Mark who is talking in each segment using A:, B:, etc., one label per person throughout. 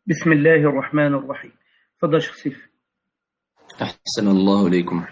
A: بسم الله الرحمن الرحيم. تفضل شيخ سيف.
B: أحسن الله إليكم.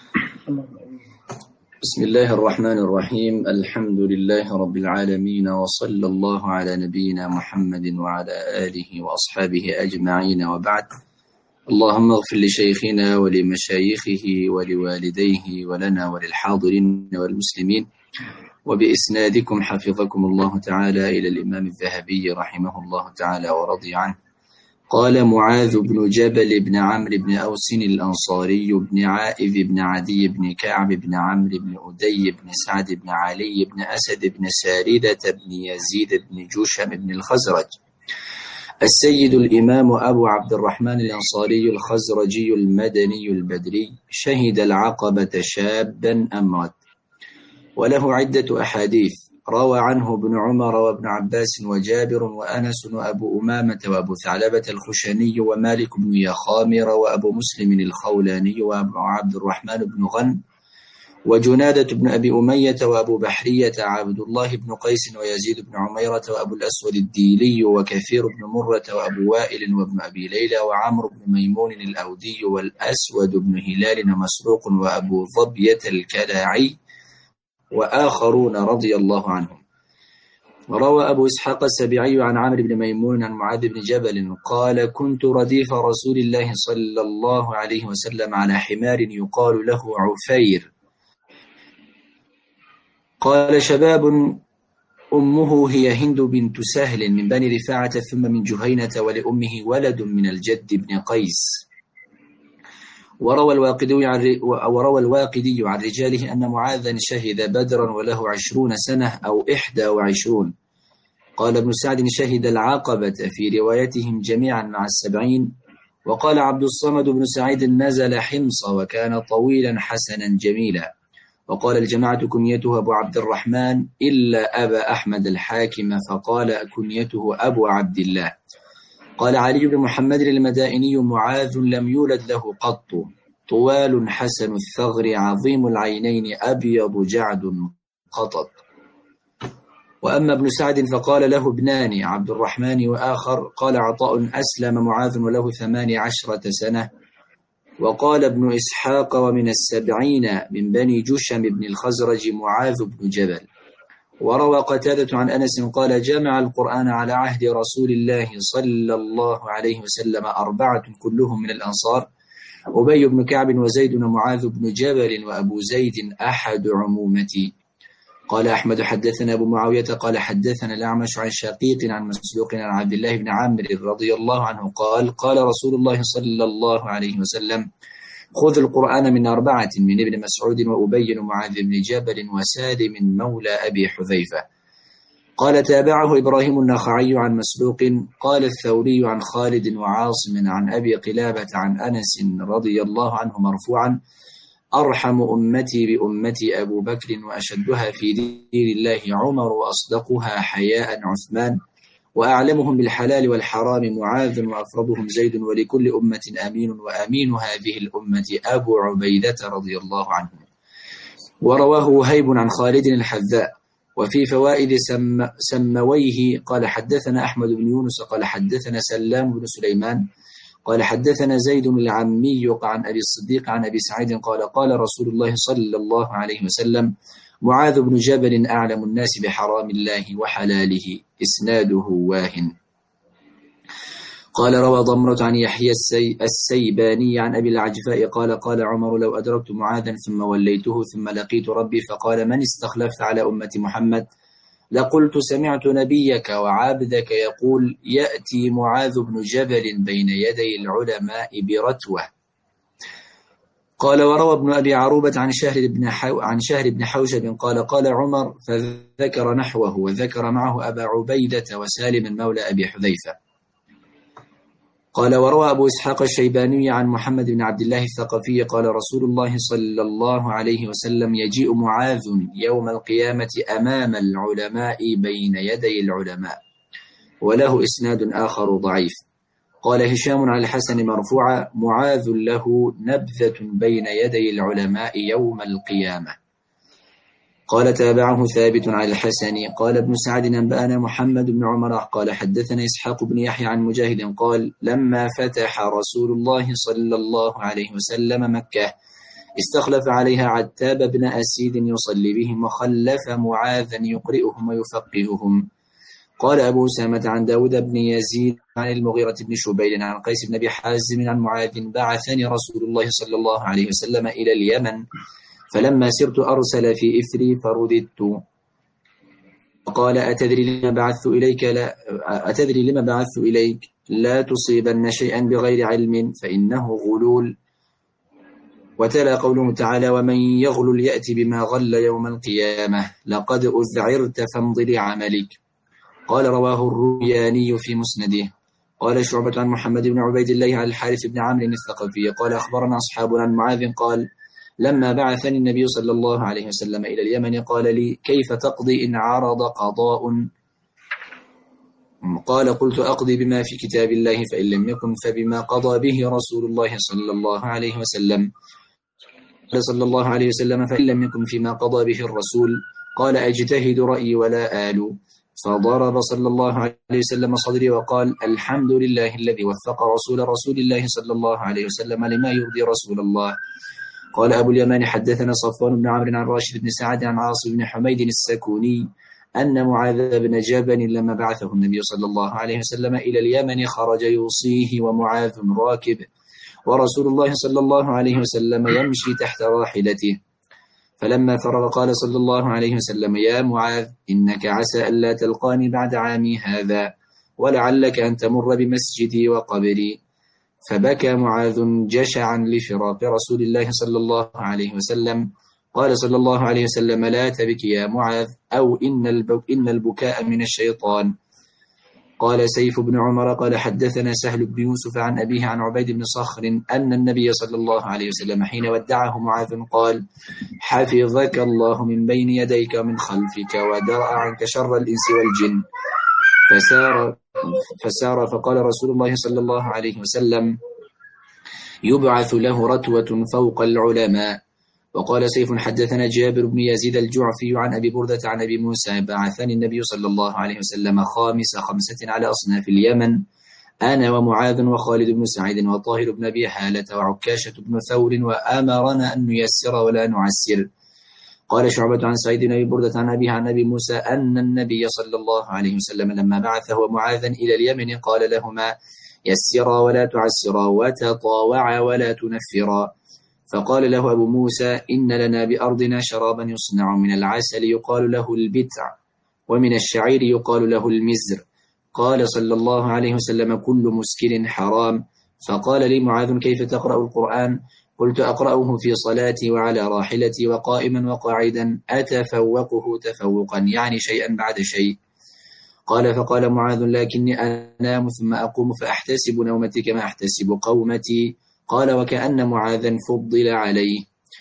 B: بسم الله الرحمن الرحيم. الحمد لله رب العالمين، وصلى الله على نبينا محمد وعلى آله وأصحابه أجمعين، وبعد. اللهم اغفر لشيخنا ولمشايخه ولوالديه ولنا وللحاضرين والمسلمين، وبإسنادكم حفظكم الله تعالى إلى الإمام الذهبي رحمه الله تعالى ورضي عنه. قال معاذ بن جبل بن عمرو بن أوس الأنصاري بن عائذ بن عدي بن كعب بن عمرو بن أدي بن سعد بن علي بن أسد بن ساردة بن يزيد بن جوشم بن الخزرج السيد الإمام أبو عبد الرحمن الأنصاري الخزرجي المدني البدري، شهد العقبة شابا أمرد، وله عدة أحاديث روى عنه ابن عمر وابن عباس وجابر وأنس وأبو أمامة وأبو ثعلبة الخشني ومالك بن يخامر وأبو مسلم الخولاني وأبو عبد الرحمن بن غن وجنادة بن أبي أمية وأبو بحرية عبد الله بن قيس ويزيد بن عميرة وأبو الأسود الديلي وكثير بن مرة وأبو وائل وابن أبي ليلى وعمرو بن ميمون الأودي والأسود بن هلال ومسروق وأبو ظبية الكلاعي وآخرون رضي الله عنهم. وروى أبو إسحاق السبيعي عن عمرو بن ميمون عن معاذ بن جبل قال: كنت رديف رسول الله صلى الله عليه وسلم على حمار يقال له عفير. قال: شباب أمه هي هند بنت سهل من بني رفاعة ثم من جهينة، ولأمه ولد من الجد بن قيس. وروى الواقدي عن رجاله أن معاذا شهد بدرا وله 20 سنة أو 21. قال ابن سعد: شهد العقبة في روايتهم جميعا مع 70. وقال عبد الصمد بن سعيد: نزل حمص وكان طويلا حسنا جميلا. وقال الجماعة: كنيته أبو عبد الرحمن إلا أبا أحمد الحاكم فقال كنيته أبو عبد الله. قال علي بن محمد المدائني: معاذ لم يولد له قط، طوال حسن الثغر عظيم العينين أبيض جعد قطط. وأما ابن سعد فقال له ابنان عبد الرحمن وآخر. قال عطاء: أسلم معاذ وله 18 سنة. وقال ابن إسحاق: ومن 70 من بني جشم بن الخزرج معاذ بن جبل. وروى قتادة عن أنس قال: جمع القرآن على عهد رسول الله صلى الله عليه وسلم 4 كلهم من الأنصار: أبي بن كعب وزيد ومعاذ بن جبل وأبو زيد أحد عمومتي. قال أحمد: حدثنا أبو معاوية قال حدثنا الأعمش عن شقيق عن مسروق عن عبد الله بن عمرو رضي الله عنه قال: قال رسول الله صلى الله عليه وسلم: خذ القرآن من 4 من ابن مسعود وأبي ومعاذ بن جبل وسالم مولى أبي حذيفة. قال: تابعه إبراهيم النخعي عن مسروق. قال الثوري عن خالد وعاصم عن أبي قلابة عن أنس رضي الله عنه مرفوعا: أرحم أمتي بأمتي أبو بكر، وأشدها في دين الله عمر، وأصدقها حياء عثمان، وأعلمهم بالحلال والحرام معاذ، وأفرضهم زيد، ولكل أمة أمين، وأمين هذه الأمة أبو عبيدة رضي الله عنه. ورواه وهيب عن خالد الحذاء. وفي فوائد سمويه قال: حدثنا أحمد بن يونس قال حدثنا سلام بن سليمان قال حدثنا زيد العمي عن أبي الصديق عن أبي سعيد قال: قال رسول الله صلى الله عليه وسلم: معاذ بن جبل أعلم الناس بحرام الله وحلاله. إسناده واهن. قال: روى ضمرة عن يحيى السيباني عن أبي العجفاء قال: قال عمر: لو أدركت معاذا ثم وليته ثم لقيت ربي فقال: من استخلفت على أمة محمد؟ لقلت: سمعت نبيك وعابدك يقول: يأتي معاذ بن جبل بين يدي العلماء برتوة. قال: وروى ابن أبي عروبة عن شهر بن حوشب قال: قال عمر، فذكر نحوه، وذكر معه أبا عبيدة وسالم مولى أبي حذيفة. قال: وروى أبو إسحاق الشيباني عن محمد بن عبد الله الثقفي قال: رسول الله صلى الله عليه وسلم: يجيء معاذ يوم القيامة أمام العلماء بين يدي العلماء. وله إسناد آخر ضعيف. قال هشام على الحسن مرفوعا: معاذ له نبذة بين يدي العلماء يوم القيامة. قال تابعه ثابت على الحسن. قال ابن سعد أنبأنا محمد بن عمر قال حدثنا إسحاق بن يحيى عن مجاهد قال لما فتح رسول الله صلى الله عليه وسلم مكة استخلف عليها عتاب بن أسيد يصلي بهم وخلف معاذا يقرئهم ويفقههم. قال أبو أسامة عن داود بن يزيد عن المغيرة بن شبيل عن قيس بن أبي حازم عن معاذ بعثني رسول الله صلى الله عليه وسلم إلى اليمن فلما سرت أرسل في إثري فرددت. قال أتدري لما بعثت إليك لا تصيبن شيئا بغير علم فإنه غلول. وتلا قوله تعالى ومن يغلل يأتي بما غل يوم القيامة لقد أذعرت فامض لعملك. قال رواه الروياني في مسنده. قال شعبة عن محمد بن عبيد الله عن الحارث بن عمرو الثقفي قال أخبرنا أصحاب عن معاذ قال لما بعثني النبي صلى الله عليه وسلم إلى اليمن قال لي كيف تقضي إن عرض قضاء؟ قال قلت أقضي بما في كتاب الله فإن لم يكن فبما قضى به رسول الله صلى الله عليه وسلم. قال صلى الله عليه وسلم فإن لم يكن فيما قضى به الرسول قال أجتهد رأيي ولا آل. فضرب صلى الله عليه وسلم صدري وقال الحمد لله الذي وفق رسول الله صلى الله عليه وسلم لما يرضي رسول الله. قال أبو اليمان حدثنا صفوان بن عمرو عن راشد بن سعد عن عاصم بن حميد السكوني أن معاذ بن جبل لما بعثه النبي صلى الله عليه وسلم إلى اليمن خرج يوصيه ومعاذ راكب ورسول الله صلى الله عليه وسلم يمشي تحت راحلته. فلما فرغ قال صلى الله عليه وسلم يا معاذ إنك عسى ألا تلقاني بعد عامي هذا ولعلك أن تمر بمسجدي وقبري. فبكى معاذ جشعا لفراق رسول الله صلى الله عليه وسلم. قال صلى الله عليه وسلم لا تبك يا معاذ أو إن البكاء من الشيطان. قال سيف بن عمر قال حدثنا سهل بن يوسف عن أبيه عن عبيد بن صخر أن النبي صلى الله عليه وسلم حين ودعه معاذ قال حفظك الله من بين يديك ومن خلفك ودرأ عنك شر الإنس والجن. فسار فقال رسول الله صلى الله عليه وسلم يبعث له رتوة فوق العلماء. وقال سيف حدثنا جابر بن يزيد الجعفي عن أبي بردة عن أبي موسى بعثني النبي صلى الله عليه وسلم خامس 5 على أصناف اليمن أنا ومعاذ وخالد بن سعيد وطاهر بن أبي حالة وعكاشة بن ثور وآمرنا أن نيسر ولا نعسر. قال شعبة عن سعيد بن أبي بردة عن أبيه عن أبي موسى أن النبي صلى الله عليه وسلم لما بعثه ومعاذا إلى اليمن قال لهما يسرا ولا تعسرا وتطاوعا ولا تنفرا. فقال له أبو موسى إن لنا بأرضنا شرابا يصنع من العسل يقال له البتع ومن الشعير يقال له المزر. قال صلى الله عليه وسلم كل مسكر حرام. فقال لي معاذ كيف تقرأ القرآن؟ قلت أقرأه في صلاتي وعلى راحلتي وقائما وقاعدا أتفوقه تفوقا يعني شيئا بعد شيء. قال فقال معاذ لكني أنام ثم أقوم فأحتسب نومتي كما أحتسب قومتي. قال وكأن معاذا فضل عليه.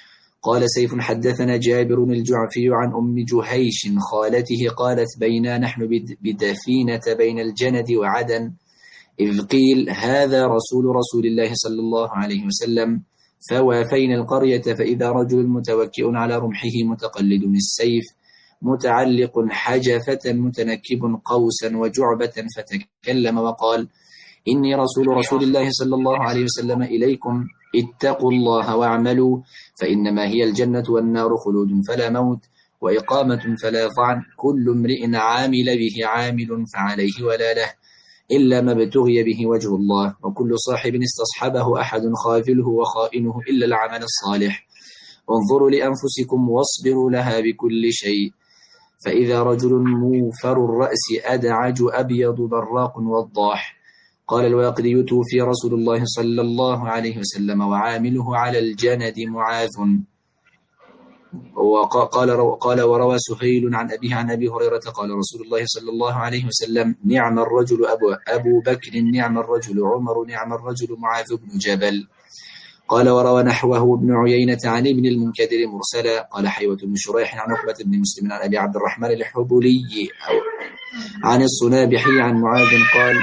B: قال سيف حدثنا جابر الجعفي عن أم جهيش خالته قالت بينا نحن بدفينة بين الجند وعدن إذ قيل هذا رسول الله صلى الله عليه وسلم فوافينا القرية فإذا رجل متوكئ على رمحه متقلد السيف متعلق حجفة متنكب قوسا وجعبة فتكلم وقال إني رسول الله صلى الله عليه وسلم إليكم اتقوا الله واعملوا فإنما هي الجنة والنار خلود فلا موت وإقامة فلا طعن كل امرئ عامل به عامل فعليه ولا له إلا ما ابتغي به وجه الله وكل صاحب استصحبه أحد خاذله وخائنه إلا العمل الصالح. انظروا لأنفسكم واصبروا لها بكل شيء فإذا رجل موفر الرأس أدعج أبيض براق وضاح. قال الواقدي توفي رسول الله صلى الله عليه وسلم وعامله على الجند معاذ. قال وروى سهيل عن أبيه عن أبي هريرة قال رسول الله صلى الله عليه وسلم نعم الرجل أبو بكر نعم الرجل عمر نعم الرجل معاذ بن جبل. قال وروى نحوه ابن عيينة عن ابن المنكدر مرسلا. قال حيوة بن شريح عن عقبة بن مسلم عن أبي عبد الرحمن الحبلي عن الصنابحي عن معاذ قال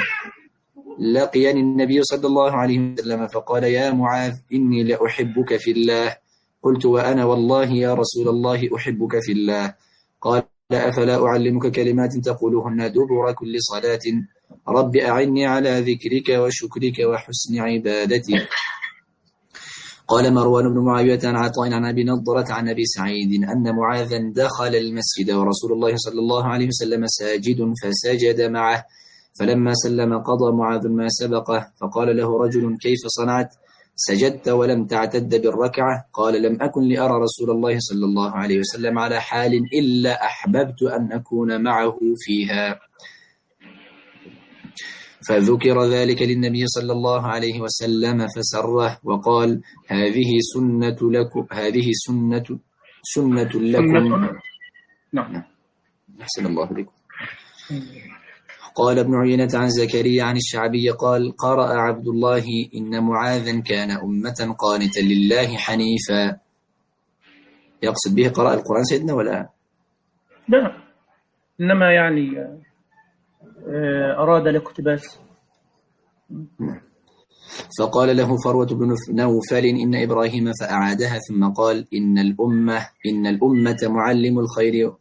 B: لقيني النبي صلى الله عليه وسلم فقال يا معاذ إني لأحبك في الله قلت وأنا والله يا رسول الله أحبك في الله. قال أفلا أعلمك كلمات تقولهن دبر كل صلاة رب أعني على ذكرك وشكرك وحسن عبادتك. قال مروان بن معاوية عن عطاء عن أبي نضرة عن أبي سعيد أن معاذا دخل المسجد ورسول الله صلى الله عليه وسلم ساجد فسجد معه، فلما سلم قضى معاذ ما سبقه، فقال له رجل كيف صنعت؟ سجدت ولم تعتد بالركعة؟ قال لم أكن لأرى رسول الله صلى الله عليه وسلم على حال إلا أحببت أن أكون معه فيها. فذكر ذلك للنبي صلى الله عليه وسلم فسره وقال هذه سنة لكم
A: نعم.
B: أحسن الله بكم. قال ابن عيينة عن زكريا عن الشعبي قال قرأ عبد الله إن معاذا كان أمة قانتا لله حنيفا. يقصد به قرأ القرآن سيدنا ولا؟
A: لا، إنما يعني أراد الاقتباس.
B: فقال له فروة بن نوفل إن إبراهيم فأعادها ثم قال إن الأمة معلم الخير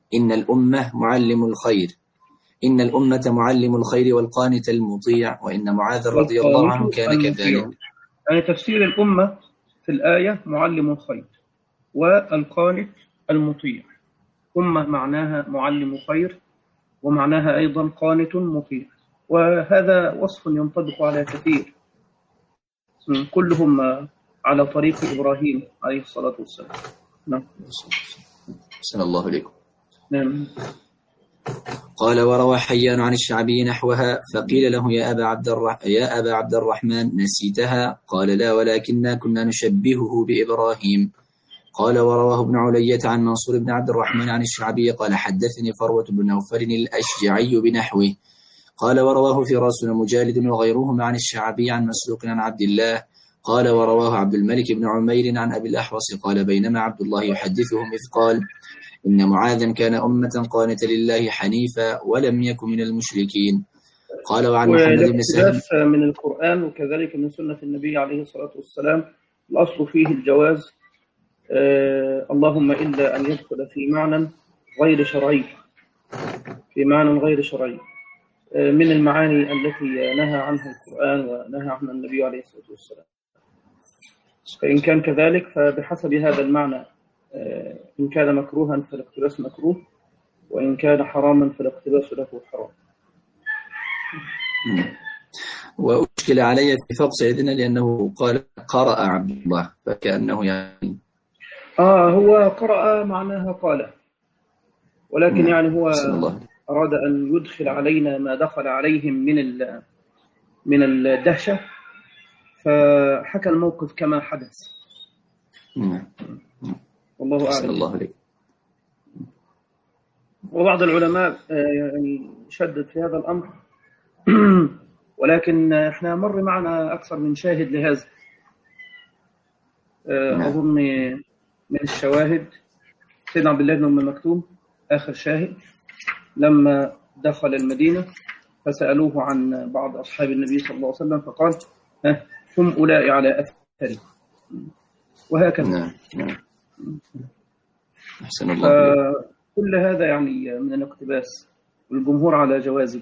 B: إن الأمة معلم الخير والقانت المطيع، وإن معاذ رضي الله عنه كان كذلك.
A: يعني تفسير الأمة في الآية معلم الخير والقانت المطيع. أمة معناها معلم خير ومعناها أيضا قانت مطيع، وهذا وصف ينطبق على كثير، كلهم على طريق إبراهيم عليه الصلاة والسلام. نعم.
B: أحسن الله إليكم.
A: نعم.
B: قال وروى حيان عن الشعبي نحوها، فقيل له يا أبا عبد الرحمن نسيتها؟ قال لا، ولكننا كنا نشبهه بإبراهيم. قال ورواه ابن علية عن منصور بن عبد الرحمن عن الشعبي قال حدثني فروة بن نوفل الأشجعي بنحوه. قال ورواه فراس مجالد وغيرهما عن الشعبي عن مسروق عن عبد الله. قال ورواه عبد الملك بن عمير عن أبي الأحوص قال بينما عبد الله يحدثهم إذ قال إن معاذا كان أمة قانتا لله حنيفا ولم يكن من المشركين. قال وعن محمد بن سهل
A: من القرآن وكذلك من سنة النبي عليه الصلاة والسلام الأصل فيه الجواز، اللهم إلا أن يدخل في معنى غير شرعي، من المعاني التي نهى عنها القرآن ونهى عنها النبي عليه الصلاة والسلام. فإن كان كذلك فبحسب هذا المعنى، إن كان مكروها فالاقتباس مكروه، وإن كان حراما فالاقتباس له حرام.
B: وأشكل علي في فقه سيدنا لأنه قال قرأ عبد الله، فكأنه يعني
A: هو قرأ معناها قال، ولكن يعني هو أراد أن يدخل علينا ما دخل عليهم من الدهشة، فحكى الموقف كما حدث. والله أعلم.
B: الله عليك.
A: وبعض العلماء يعني شدد في هذا الأمر، ولكن احنا مر معنا أكثر من شاهد لهذا. أظن من الشواهد سيدنا عبد الله بن أم مكتوم آخر شاهد، لما دخل المدينة فسألوه عن بعض أصحاب النبي صلى الله عليه وسلم فقال هم أولئك على أثري، وهكذا.
B: نعم. أحسن الله.
A: كل هذا يعني من الاقتباس، والجمهور على جوازه.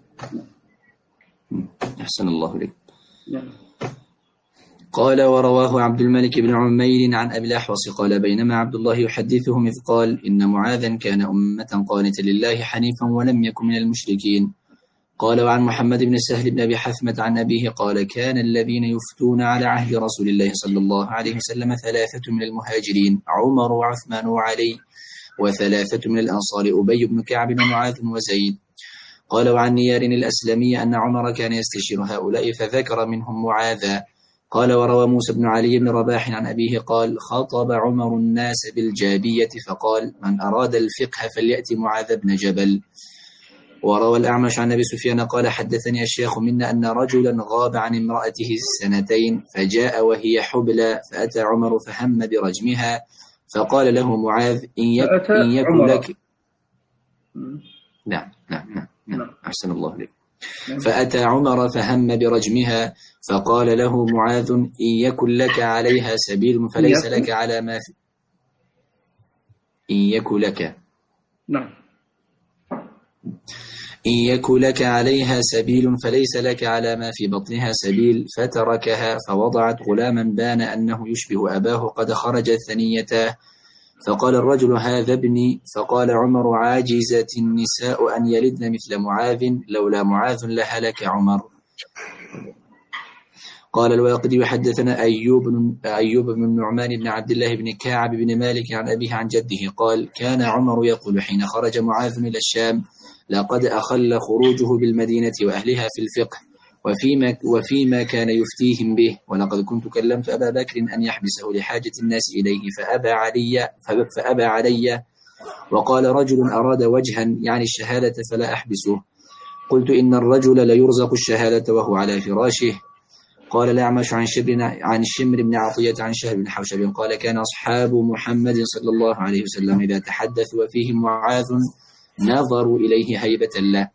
B: أحسن الله لك.
A: نعم.
B: قال ورواه عبد الملك بن عمير عن أبي الأحوص قال بينما عبد الله يحدثهم إذ قال إن معاذا كان أمة قانتا لله حنيفا ولم يكن من المشركين. قال وعن محمد بن سهل بن أبي حثمة عن أبيه قال كان الذين يفتون على عهد رسول الله صلى الله عليه وسلم 3 من المهاجرين، عمر وعثمان وعلي، و3 من الأنصار أبي بن كعب ومعاذ وزيد. قال وعن نيار الأسلمي أن عمر كان يستشير هؤلاء فذكر منهم معاذا. قال وروى موسى بن علي بن رباح عن أبيه قال خطب عمر الناس بالجابية فقال من أراد الفقه فليأتي معاذ بن جبل. وروى الأعمش عن أبي سفيان قال حدثني الشيخ منا أن رجلا غاب عن امرأته 2 فجاء وهي حبلى فأتى عمر فهم برجمها، فقال له معاذ إن يكن لك. نعم. أحسن الله لك. فأتى عمر فهم برجمها، فقال له معاذ: إن يكن لك عليها سبيل فليس لك على ما في إن يكن لك
A: نعم
B: إن يكن لك عليها سبيل فليس لك على ما في بطنها سبيل، فتركها فوضعت غلاما بان أنه يشبه أباه قد خرج ثنيته، فقال الرجل: هذا ابني. فقال عمر: عاجزت النساء أن يلدن مثل معاذ، لولا معاذ لهلك عمر. قال الواقدي: حدثنا أيوب بن النعمان بن عبد الله بن كعب بن مالك عن أبيه عن جده قال: كان عمر يقول حين خرج معاذ إلى الشام: لقد أخل خروجه بالمدينة وأهلها في الفقه وفيما كان يفتيهم به، ولقد كنت كلمت أبا بكر أن يحبسه لحاجة الناس إليه فأبى علي، وقال: رجل أراد وجها يعني الشهادة فلا أحبسه. قلت: إن الرجل ليرزق الشهادة وهو على فراشه. قال الأعمش عن شمر بن عطية عن شهر بن حوشب قال: كان أصحاب محمد صلى الله عليه وسلم إذا تحدثوا وفيهم معاذ نظروا إليه هيبة له.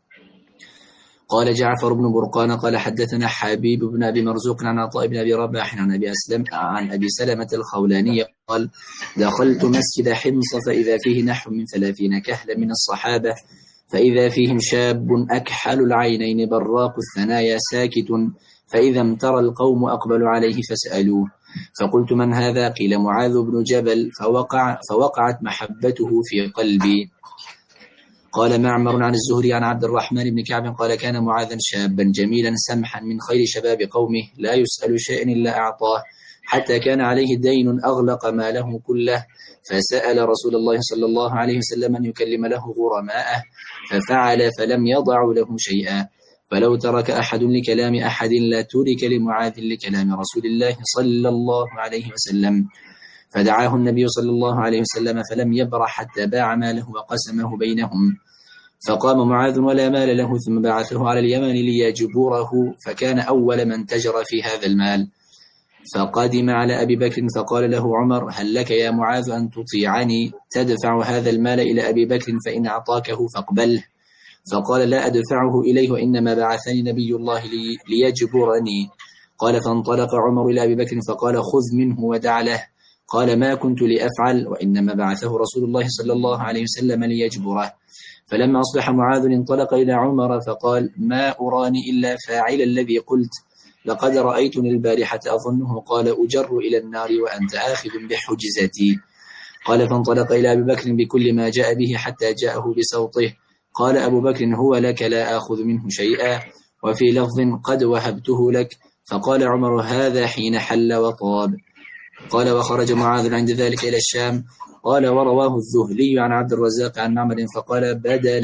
B: قال جعفر بن برقان قال: حدثنا حبيب بن أبي مرزوق عن عطاء بن أبي رباح عن أبي سلمة الخولاني قال: دخلت مسجد حمص فإذا فيه نحو من 30 كهلا من الصحابة، فإذا فيهم شاب أكحل العينين براق الثنايا ساكت، فإذا امترى القوم أقبلوا عليه فسألوه، فقلت: من هذا؟ قيل: معاذ بن جبل، فوقعت محبته في قلبي. قال معمر عن الزهري عن عبد الرحمن بن كعب قال: كان معاذا شابا جميلا سمحا من خير شباب قومه، لا يسأل شيئا إلا أعطاه، حتى كان عليه دين أغلق ماله كله، فسأل رسول الله صلى الله عليه وسلم أن يكلم له غرماءه، ففعل فلم يضع له شيئا، فلو ترك أحد لكلام أحد لا ترك لمعاذ لكلام رسول الله صلى الله عليه وسلم. فدعاه النبي صلى الله عليه وسلم فلم يبرح حتى باع ماله وقسمه بينهم، فقام معاذ ولا مال له، ثم بعثه على اليمن ليجبره، فكان أول من تجر في هذا المال. فقدم على أبي بكر فقال له عمر: هل لك يا معاذ أن تطيعني تدفع هذا المال إلى أبي بكر فإن أعطاكه فاقبله؟ فقال: لا أدفعه إليه، وإنما بعثني نبي الله ليجبرني. قال: فانطلق عمر إلى أبي بكر فقال: خذ منه ودع له. قال: ما كنت لأفعل، وإنما بعثه رسول الله صلى الله عليه وسلم ليجبره. فلما أصبح معاذ انطلق إلى عمر فقال: ما أراني إلا فاعل الذي قلت، لقد رأيتني البارحة أظنه قال: أجر إلى النار وأنت آخذ بحجزتي. قال: فانطلق إلى أبي بكر بكل ما جاء به حتى جاءه بصوته. قال أبو بكر: هو لك لا آخذ منه شيئا. وفي لفظ: قد وهبته لك. فقال عمر: هذا حين حل وطاب. قال: وخرج معاذ عند ذلك إلى الشام. قال: ورواه الذهلي عن عبد الرزاق عن معمر فقال: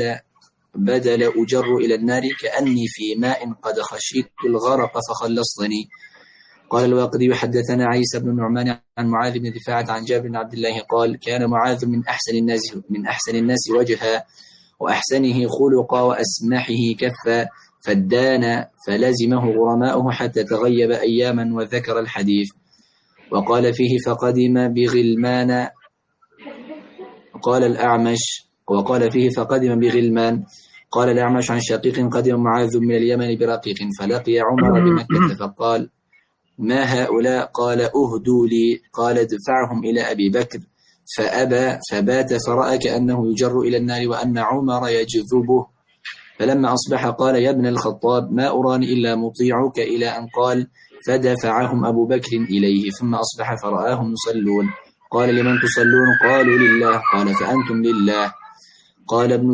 B: بدل أجر إلى النار كأني في ماء قد خشيت الغرق فخلصتني. قال الواقدي: حدثنا عيسى بن النعمان عن معاذ بن دفاعة عن جابر بن عبد الله قال: كان معاذ من أحسن الناس وجها وأحسنه خلقا وأسمحه كفا، فدان فلزمه غرماؤه حتى تغيب أياما، وذكر الحديث. وقال فيه: فقدم بغلمان. قال الأعمش: وقال فيه: فقدم بغلمان. قال الأعمش عن شقيق: قدم معاذ من اليمن برقيق فلقي عمر بمكة فقال: ما هؤلاء؟ قال: أهدوا لي. قال: ادفعهم إلى أبي بكر. فأبى، فبات فرأى كأنه يجر إلى النار وأن عمر يجذبه. فلما أصبح قال: يا ابن الخطاب، ما أراني إلا مطيعك، إلى أن قال: فدفعهم أبو بكر إليه. ثم أصبح فرآهم يصلون. قال: لمن تصلون؟ قالوا: لله. قال: فأنتم لله. قال ابن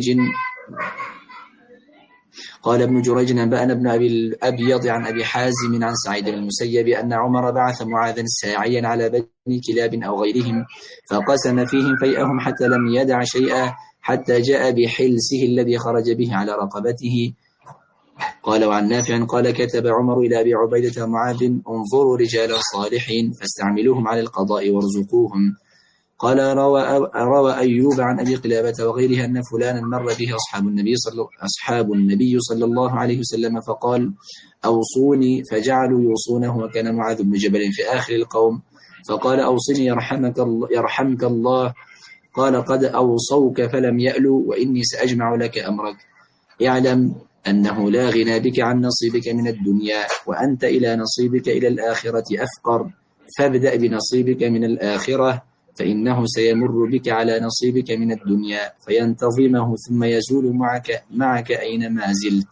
B: جريج أنبأنا ابن أبي الأبيض عن أبي حازم عن سعيد بن المسيب أن عمر بعث معاذا ساعيا على بني كلاب أو غيرهم، فقسم فيهم فيئهم حتى لم يدع شيئا، حتى جاء بحلسه الذي خرج به على رقبته. قال: وعن نافع قال: كتب عمر إلى أبي عبيدة معاذ: انظروا رجالا صالحين فاستعملوهم على القضاء وارزقوهم. قال: روى أيوب عن أبي قلابة وغيرها أن فلانا مر به أصحاب النبي صلى الله عليه وسلم فقال: أوصوني، فجعلوا يوصونه، وكان معاذ بن جبل في آخر القوم، فقال: أوصني يرحمك الله. قال: قد أوصوك فلم يألوا، وإني سأجمع لك أمرك. اعلم أنه لا غنى بك عن نصيبك من الدنيا، وأنت إلى نصيبك إلى الآخرة أفقر، فابدأ بنصيبك من الآخرة، فإنه سيمر بك على نصيبك من الدنيا فينتظمه ثم يزول معك أينما زلت.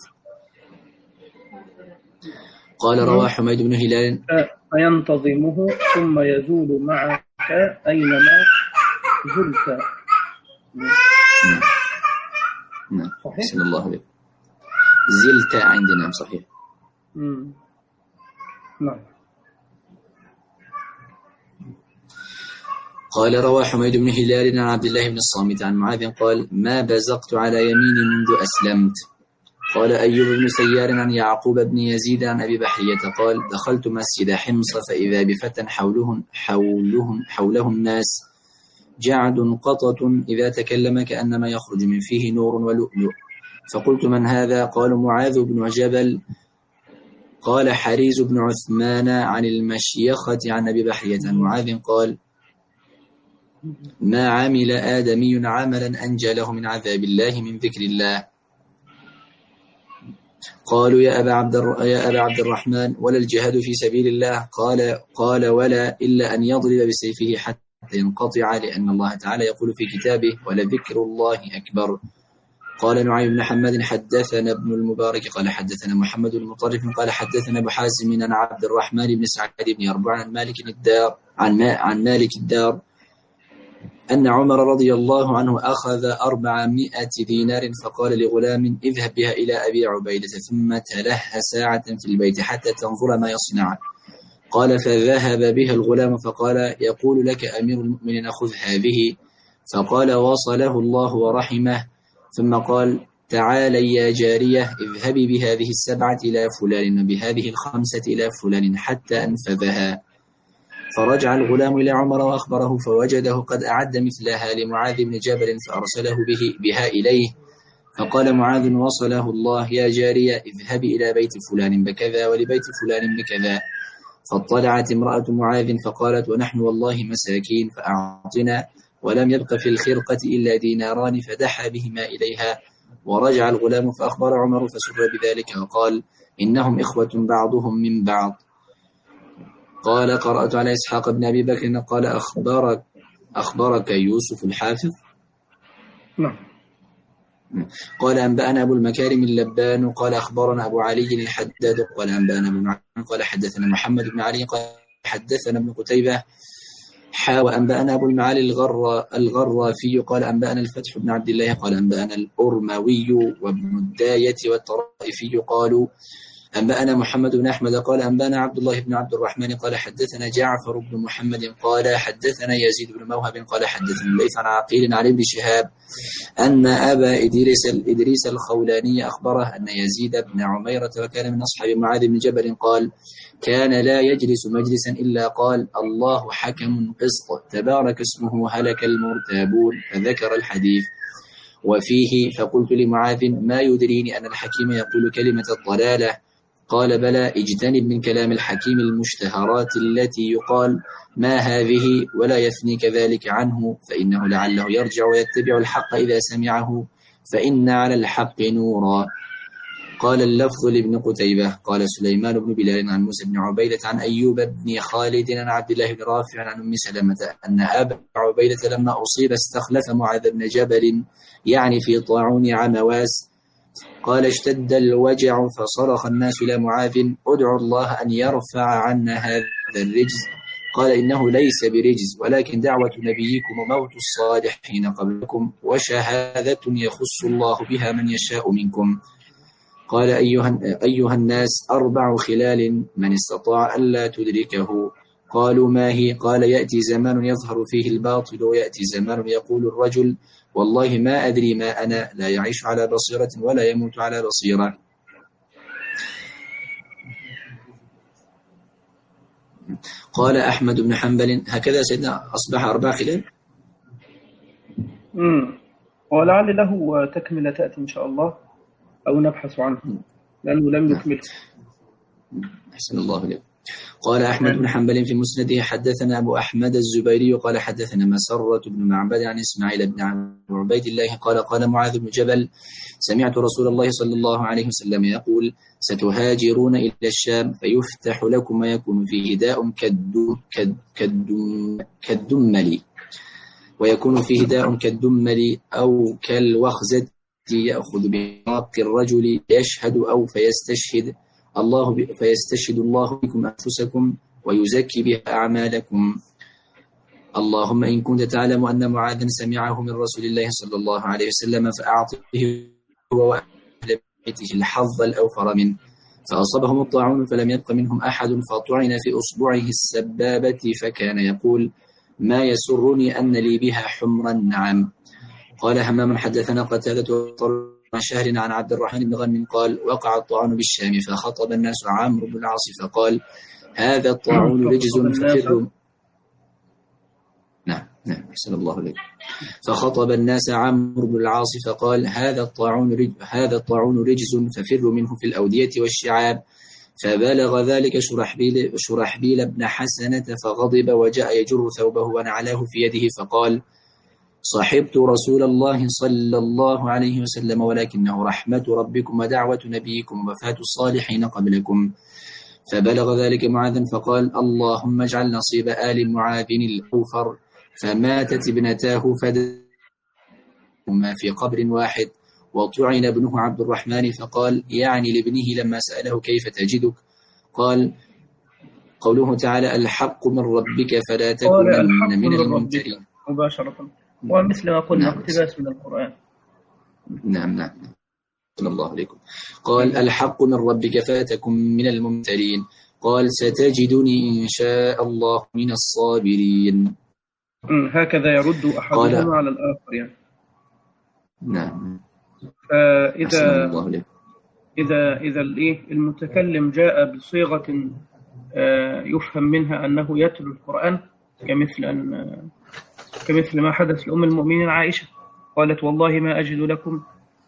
B: قال رواه حميد بن هلال
A: فينتظمه ثم يزول معك أينما زلت.
B: نعم
A: صحيح؟
B: بسم الله عليك. زلت عندنا صحيح.
A: نعم.
B: قال روى حميد بن هلال عن عبد الله بن الصامت عن معاذ قال ما بزقت على يميني منذ أسلمت. قال أيوب بن سيار عن يعقوب بن يزيد عن أبي بحرية قال دخلت مسجد حمص فإذا بفتى حولهم ناس جعد قطة إذا تكلم كأنما يخرج من فيه نور ولؤلؤ، فقلت من هذا؟ قالوا معاذ بن جبل. قال حريز بن عثمان عن المشيخة عن أبي بحرية عن معاذ قال ما عمل آدمي عملا أنجى له من عذاب الله من ذكر الله. قالوا يا أبا عبد الرحمن ولا الجهاد في سبيل الله؟ قال ولا إلا أن يضرب بسيفه حتى ينقطع، لأن الله تعالى يقول في كتابه ولذكر الله أكبر. قال نعيم بن حماد حدثنا ابن المبارك قال حدثنا محمد بن مطرف قال حدثنا أبو حازم عن عبد الرحمن بن سعد بن يربوع عن مالك الدار أن عمر رضي الله عنه أخذ 400 دينار فقال لغلام اذهب بها إلى أبي عبيدة ثم تلهى ساعة في البيت حتى تنظر ما يصنع. قال فذهب بها الغلام فقال يقول لك أمير المؤمنين خذ هذه، فقال وصله الله ورحمه، ثم قال تعالي يا جارية اذهبي بهذه 7 إلى فلان وبهذه 5 إلى فلان حتى أنفذها. فرجع الغلام إلى عمر وأخبره فوجده قد أعد مثلها لمعاذ بن جبل فأرسله بها إليه، فقال معاذ وصله الله يا جارية اذهبي إلى بيت فلان بكذا ولبيت فلان بكذا. فاطلعت امرأة معاذ فقالت ونحن والله مساكين فأعطنا، ولم يبق في الخرقة إلا ديناران فدحى بهما إليها. ورجع الغلام فأخبر عمر فسر بذلك وقال إنهم إخوة بعضهم من بعض. قال قرأت على إسحاق بن أبي بكر قال أخبرك يوسف الحافظ.
A: نعم.
B: قال أنبأنا أبو المكارم اللبان قال أخبرنا أبو علي الحداد قال أنبأنا أبو معن قال حدثنا محمد بن علي قال حدثنا ابن قتيبة وأنبأنا أبو المعالي الغرافي قال أنبأنا الفتح بن عبد الله قال أنبأنا الأرموي وابن الداية والطرائفي قالوا أنبأنا محمد بن أحمد قال أنبأنا عبد الله بن عبد الرحمن قال حدثنا جعفر بن محمد قال حدثنا يزيد بن موهب قال حدثنا الليث عن عقيل عن ابن شهاب أن أبا إدريس الخولاني أخبره أن يزيد بن عميرة وكان من أصحاب معاذ بن جبل قال كان لا يجلس مجلسا إلا قال الله حكم قسط تبارك اسمه هلك المرتابون، فذكر الحديث وفيه فقلت لمعاذ ما يدريني أن الحكيم يقول كلمة الضلالة؟ قال بلى اجتنب من كلام الحكيم المشتهرات التي يقال ما هذه ولا يثنيك ذلك عنه، فإنه لعله يرجع ويتبع الحق إذا سمعه فإن على الحق نورا. قال اللفظ لابن قتيبة قال سليمان بن بلال عن موسى بن عبيدة عن أيوب بن خالد عن عبد الله بن رافع عن أم سلمة أن أبا عبيدة لما أصيب استخلف معاذ بن جبل يعني في طاعون عمواس. قال اشتد الوجع فصرخ الناس إلى معاذ ادعوا الله أن يرفع عنا هذا الرجز. قال إنه ليس برجز ولكن دعوة نبيكم وموت الصالحين قبلكم وشهادة يخص الله بها من يشاء منكم. قال أيها الناس 4 خلال من استطاع ألا تدركه. قالوا ما هي؟ قال يأتي زمان يظهر فيه الباطل ويأتي زمان يقول الرجل والله ما أدري ما أنا لا يعيش على بصيرة ولا يموت على بصيرة. قال أحمد بن حنبل هكذا سيدنا أصبح 4 خلال.
A: ولعل له تكملة تأتي إن شاء الله أو نبحث عنه لأنه لم يكمل.
B: أحسن الله إليك. قال أحمد بن حنبل في مسنده حدثنا أبو أحمد الزبيري قال حدثنا مسرة بن معبد عن إسماعيل بن عبيد الله قال معاذ بن جبل سمعت رسول الله صلى الله عليه وسلم يقول ستهاجرون إلى الشام فيفتح لكم ما يكون فيه داء كالدمل ويكون فيه داء كالدمل أو كالوخزة يأخذ بحق الرجل يشهد أو فيستشهد الله بكم أنفسكم ويزكي بها أعمالكم. اللهم إن كنت تعلم أن معاذا سمعه من رسول الله صلى الله عليه وسلم فأعطه هو وأهل بيته الحظ الأوفر منه. فأصابهم الطاعون فلم يبق منهم أحد فطعن في أصبعه السبابة فكان يقول ما يسرني أن لي بها حمر النعم. قال همام حدثنا قتادة عن شهر عن عبد الرحمن بن غنم قال وقع الطاعون بالشام فخطب الناس عمرو بن العاص فقال هذا الطاعون رجز ففروا. نعم أحسن الله عليك. فخطب الناس عمرو بن العاص فقال هذا الطاعون رجز ففروا منه في الأودية والشعاب. فبلغ ذلك شرحبيل بن حسنة فغضب وجاء يجر ثوبه ونعلاه في يده فقال صحبت رسول الله صلى الله عليه وسلم ولكنه رحمة ربكم ودعوة نبيكم ووفاة الصالحين قبلكم. فبلغ ذلك معاذ فقال اللهم اجعل نصيب آل معاذ الأوفر. فماتت ابنتاه فدهما في قبر واحد وطعن ابنه عبد الرحمن فقال يعني لابنه لما سأله كيف تجدك قال قوله تعالى الحق من ربك فلا تكونن من الممترين
A: مباشرة ومثل ما قلنا اقتباس من القرآن.
B: نعم صلى الله عليكم. قال الحق من ربك فلا تكن من الممترين قال ستجدني إن شاء الله من الصابرين.
A: هكذا يرد أحدهما على الآخر يعني.
B: نعم.
A: إذا المتكلم جاء بصيغة يفهم منها أنه يتلو القرآن كمثل ما حدث لأم المؤمنين عائشة قالت والله ما أجد لكم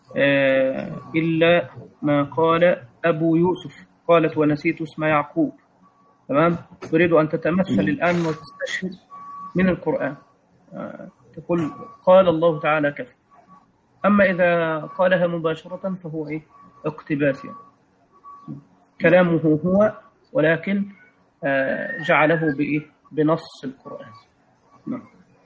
A: إلا ما قال أبو يوسف قالت ونسيت اسم يعقوب. تمام. تريد أن تتمثل الآن وتستشهد من القرآن تقول قال الله تعالى كذا. أما إذا قالها مباشرة فهو اقتباس يعني. كلامه هو ولكن جعله بنص القرآن.
B: نعم.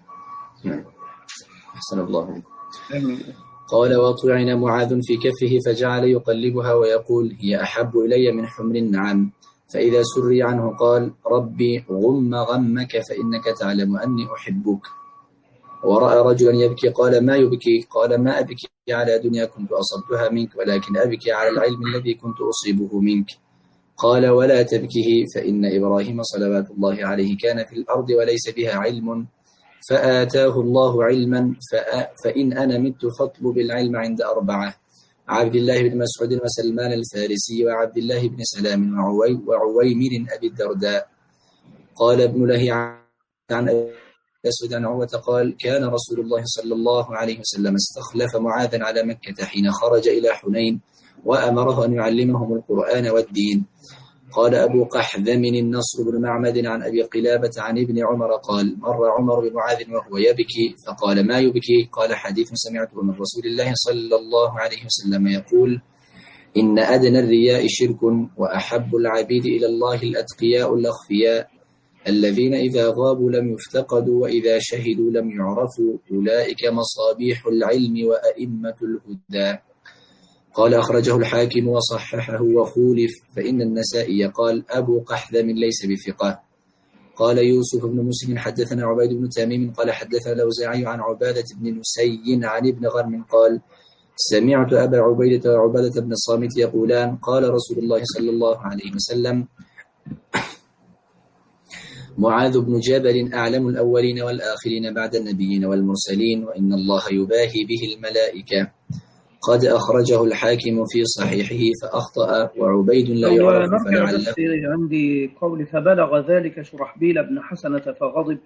B: أحسن الله عليك. قال وطعن معاذ في كفه فجعل يقلبها ويقول هي أحب إلي من حمر النعم. فإذا سري عنه قال ربي غم غمك فإنك تعلم أني أحبك. ورأى رجلا يبكي قال ما يبكي قال ما أبكي على دنيا كنت أصبتها منك ولكن أبكي على العلم الذي كنت أصيبه منك. قال ولا تبكه فإن إبراهيم صلوات الله عليه كان في الأرض وليس بها علم فآتاه الله علما فإن أنا مت فاطلب العلم عند أربعة عبد الله بن مسعود وسلمان الفارسي وعبد الله بن سلام وعويمر أبي الدرداء. قال ابن له عن أسود عن عروة قال كان رسول الله صلى الله عليه وسلم استخلف معاذا على مكة حين خرج إلى حنين وأمره أن يعلمهم القرآن والدين. قال أبو قحذم النصر بن معمد عن أبي قلابة عن ابن عمر قال مر عمر بمعاذ وهو يبكي فقال ما يبكي قال حديث سمعته من رسول الله صلى الله عليه وسلم يقول إن أدنى الرياء شرك وأحب العبيد إلى الله الأتقياء الأخفياء الذين إذا غابوا لم يفتقدوا وإذا شهدوا لم يعرفوا أولئك مصابيح العلم وأئمة الهدى. قال أخرجه الحاكم وصححه وخولف فإن النسائي قال أبو قحذم ليس بثقة. قال يوسف بن مسلم حدثنا عبيد بن تميم قال حدثنا الأوزاعي عن عبادة بن نسي عن ابن غرم قال سمعت أبا عبيدة وعبادة بن الصامت يقولان قال رسول الله صلى الله عليه وسلم معاذ بن جبل أعلم الأولين والآخرين بعد النبيين والمرسلين وإن الله يباهي به الملائكة. قد أخرجه الحاكم في صحيحه فأخطأ وعبيد لا يعرف فلعله.
A: عندي قول فبلغ ذلك شرحبيل بن حسنة فغضب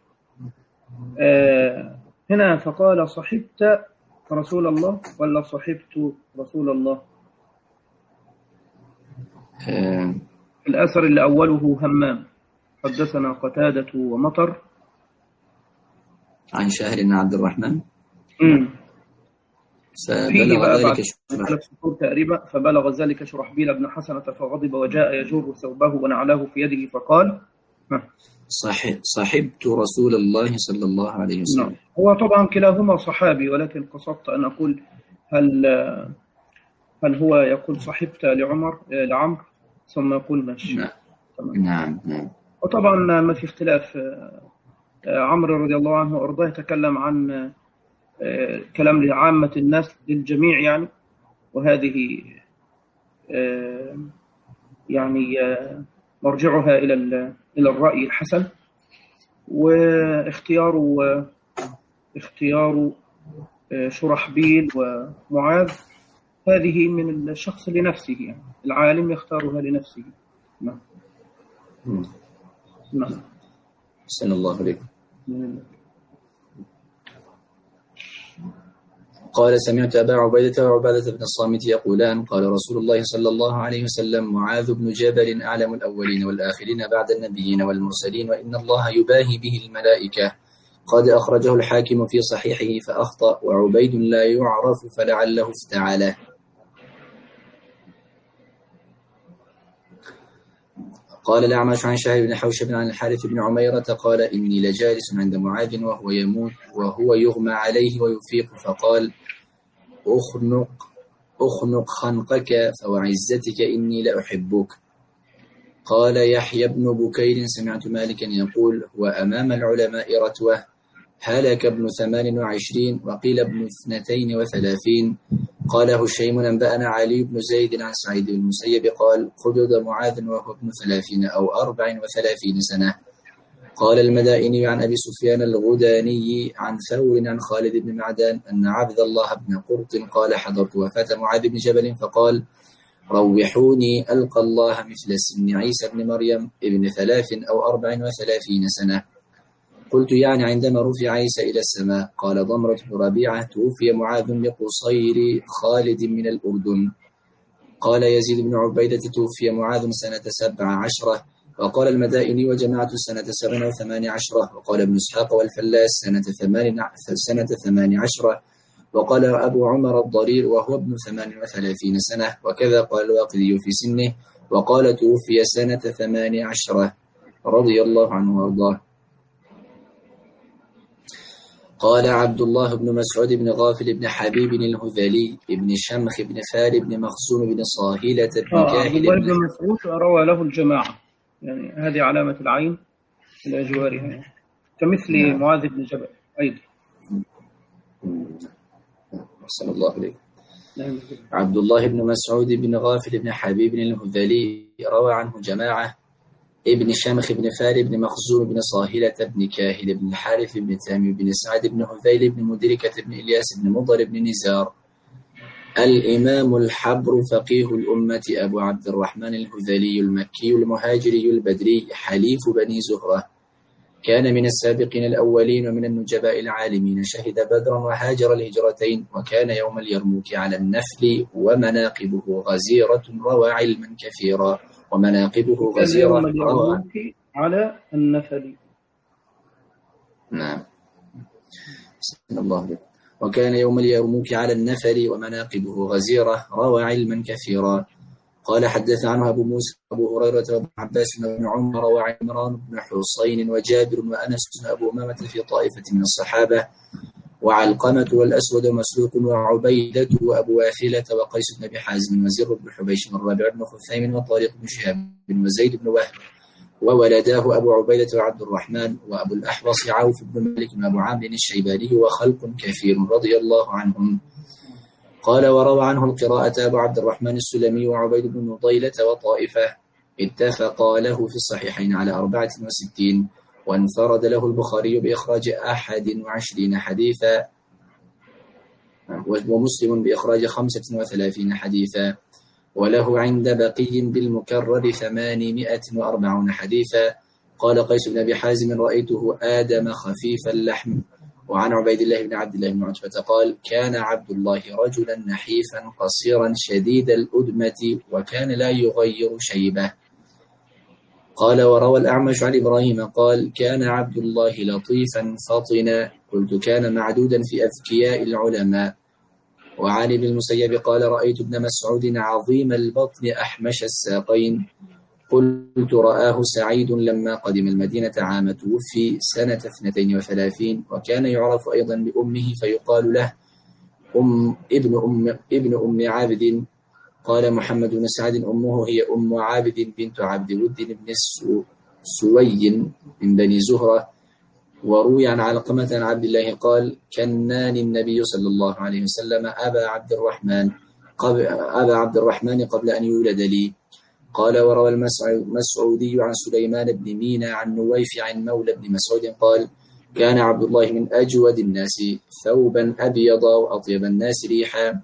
A: هنا فقال صحبت رسول الله ولا صحبت رسول الله؟ الأثر اللي أوله همام حدثنا قتادة ومطر
B: عن شهر بن عبد الرحمن
A: فيه بقى بعد 3 سطور تقريبا. فبلغ ذلك شرحبيل بن حسنة فغضب وجاء يجر ثوبه ونعله في يده فقال
B: صحبت رسول الله صلى الله عليه وسلم.
A: نعم. هو طبعا كلاهما صحابي، ولكن قصدت أن أقول هل هو يقول صحبت لعمرو ثم يقول ماشي.
B: نعم.
A: وطبعا ما في اختلاف. عمرو رضي الله عنه وأرضاه يتكلم عن كلام لعامة الناس للجميع يعني، وهذه يعني مرجعها إلى الرأي الحسن، واختيار شرحبيل ومعاذ هذه من الشخص لنفسه، يعني العالم يختارها لنفسه. نعم.
B: أحسن الله عليكم. قال سمعت أبا عبيدة وعبادة بن الصامت يقولان قال رسول الله صلى الله عليه وسلم معاذ بن جبل أعلم الأولين والآخرين بعد النبيين والمرسلين، وإن الله يباهي به الملائكة. قد أخرجه الحاكم في صحيحه فأخطأ، وعبيد لا يعرف فلعله افتعله. قال الأعمش عن شهر بن حوشب عن الحارث بن عميرة قال إني لجالس عند معاذ وهو يموت وهو يغمى عليه ويفيق، فقال أخنق خنقك فوعزتك إني لأحبك. قال يحيى بن بكير سمعت مالكا يقول هو أمام العلماء رتوة، هلك ابن 28 وقيل ابن 32. قال هشيم أنبأنا علي بن زيد عن سعيد بن المسيب قال قبض معاذ وهو ابن 30 أو 34 سنة. قال المدائني عن أبي سفيان الغداني عن ثور عن خالد بن معدان أن عبد الله بن قرط قال حضرت وفاة معاذ بن جبل فقال روحوني ألقى الله مثل سن عيسى بن مريم ابن 3 أو 34 سنة. قلت يعني عندما رفع عيسى إلى السماء. قال ضمرة بن ربيعة توفي معاذ بقصير خالد من الأردن. قال يزيد بن عبيدة توفي معاذ سنة 17. وقال المدائني وجماعة سنة 18. وقال ابن إسحاق والفلاس سنة 18. وقال أبو عمر الضرير وهو ابن 38 سنة. وكذا قال الواقدي في سنه. وقال توفي سنة 18 رضي الله عنه وارضاه. قال عبد الله بن مسعود بن غافل بن حبيب الهذلي بن شمخ بن فال بن مخزوم بن صاهلة بن كاهل
A: بن مسعود روى له الجماعة، يعني هذه علامة العين إلى جوارها يعني. كمثل معاذ بن جبل أيضا.
B: أحسن الله عليك. عبد الله بن مسعود بن غافل بن حبيب الهذلي روى عنه جماعة ابن شمخ بن فال بن مخزوم بن صاهلة بن كاهل بن الحارث بن تامي بن سعد بن هذيل بن مدركة بن إلياس بن مضر بن نزار. الإمام الحبر فقيه الأمة أبو عبد الرحمن الهذلي المكي المهاجري البدري حليف بني زهرة، كان من السابقين الأولين ومن النجباء العالمين، شهد بدرا وهاجر الهجرتين، وكان يوم اليرموك على النفل ومناقبه غزيرة روى علما كثيرا. ومناقبه غزيرة روى
A: على النفل.
B: نعم. بسم الله عليك. وكان يوم اليرموك على النفل ومناقبه غزيرة روى علما كثيرا. قال حدث عنه أبو موسى أبو هريرة وابن عباس وابن عمر وعمران بن حسين وجابر وأنس وأبو أمامة في طائفة من الصحابة، وعلقمة والأسود ومسروق وعبيدة وأبو واثلة وقيس بن أبي حازم وزر بن حبيش والرابع بن خثيم وطارق بن شهاب وزيد بن وهب، وولداه أبو عبيدة وعبد الرحمن وأبو الأحوص عوف بن مالك وأبو عامر الشيباني وخلق كثير رضي الله عنهم. قال وروى عنه القراءة أبو عبد الرحمن السلمي وعبيد بن نضيلة وطائفة، اتفقا له في الصحيحين على 64، وانفرد له البخاري بإخراج 21 حديثا، ومسلم بإخراج 35 حديثا، وله عند بقي بالمكرر 840 حديثا. قال قيس بن أبي حازم رأيته آدم خفيف اللحم. وعن عبيد الله بن عبد الله بن عتبة قال كان عبد الله رجلا نحيفا قصيرا شديد الأدمة وكان لا يغير شيبه. قال وروى الأعمش عن إبراهيم قال كان عبد الله لطيفا فطنا قلت كان معدودا في أذكياء العلماء. وعن ابن المسيب قال رأيت ابن مسعود عظيم البطن أحمش الساقين قلت رآه سعيد لما قدم المدينة عام توفي سنة 32 وكان يعرف أيضا بأمه فيقال له ابن أم عابد. قال محمد بن سعد أمه هي أم عابد بنت عبد ود بن سوي من بني زهرة. وروي عن علقمة عن عبد الله قال كناني النبي صلى الله عليه وسلم أبا عبد الرحمن قبل أن يولد لي. قال وروى المسعودي عن سليمان بن مينا عن نويفع مولى بن مسعود قال كان عبد الله من أجود الناس ثوبا أبيض وأطيب الناس ريحا.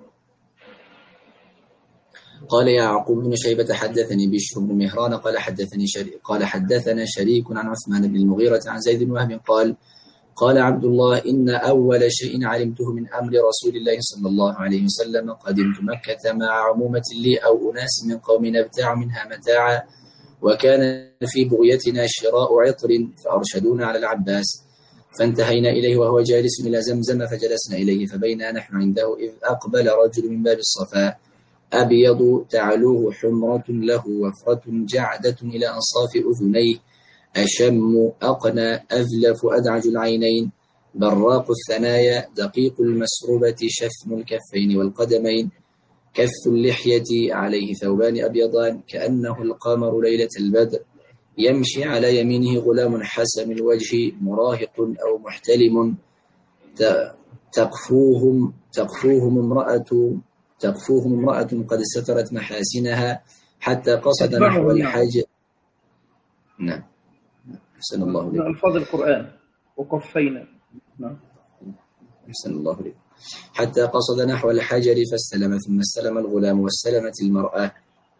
B: قال يعقوب بن شيبة حدثني بشر بن مهران قال حدثنا شريك عن عثمان بن المغيرة عن زيد بن وهب قال عبد الله إن أول شيء علمته من أمر رسول الله صلى الله عليه وسلم قدمت مكة مع عمومة لي أو أناس من قوم نبتاع منها متاعا وكان في بغيتنا شراء عطر فأرشدونا على العباس فانتهينا إليه وهو جالس إلى زمزم فجلسنا إليه فبينا نحن عنده إذ أقبل رجل من باب الصفاء أبيض تعلوه حمرة له وفرة جعدة إلى أنصاف أذنيه أشم أقنى أذلف أدعج العينين براق الثنايا دقيق المسروبة شفن الكفين والقدمين كث اللحية عليه ثوبان أبيضان كأنه القمر ليلة البدر يمشي على يمينه غلام حسن الوجه مراهق أو محتلم تقفوهم امرأة قد سترت محاسنها حتى قصد نحو الحاجة. نعم أحسن الله لك.
A: ألفاظ القرآن وكفينا. نعم
B: أحسن الله لك. حتى قصد نحو الحجر فاستلم ثم استلم الغلام واستلمت المرأة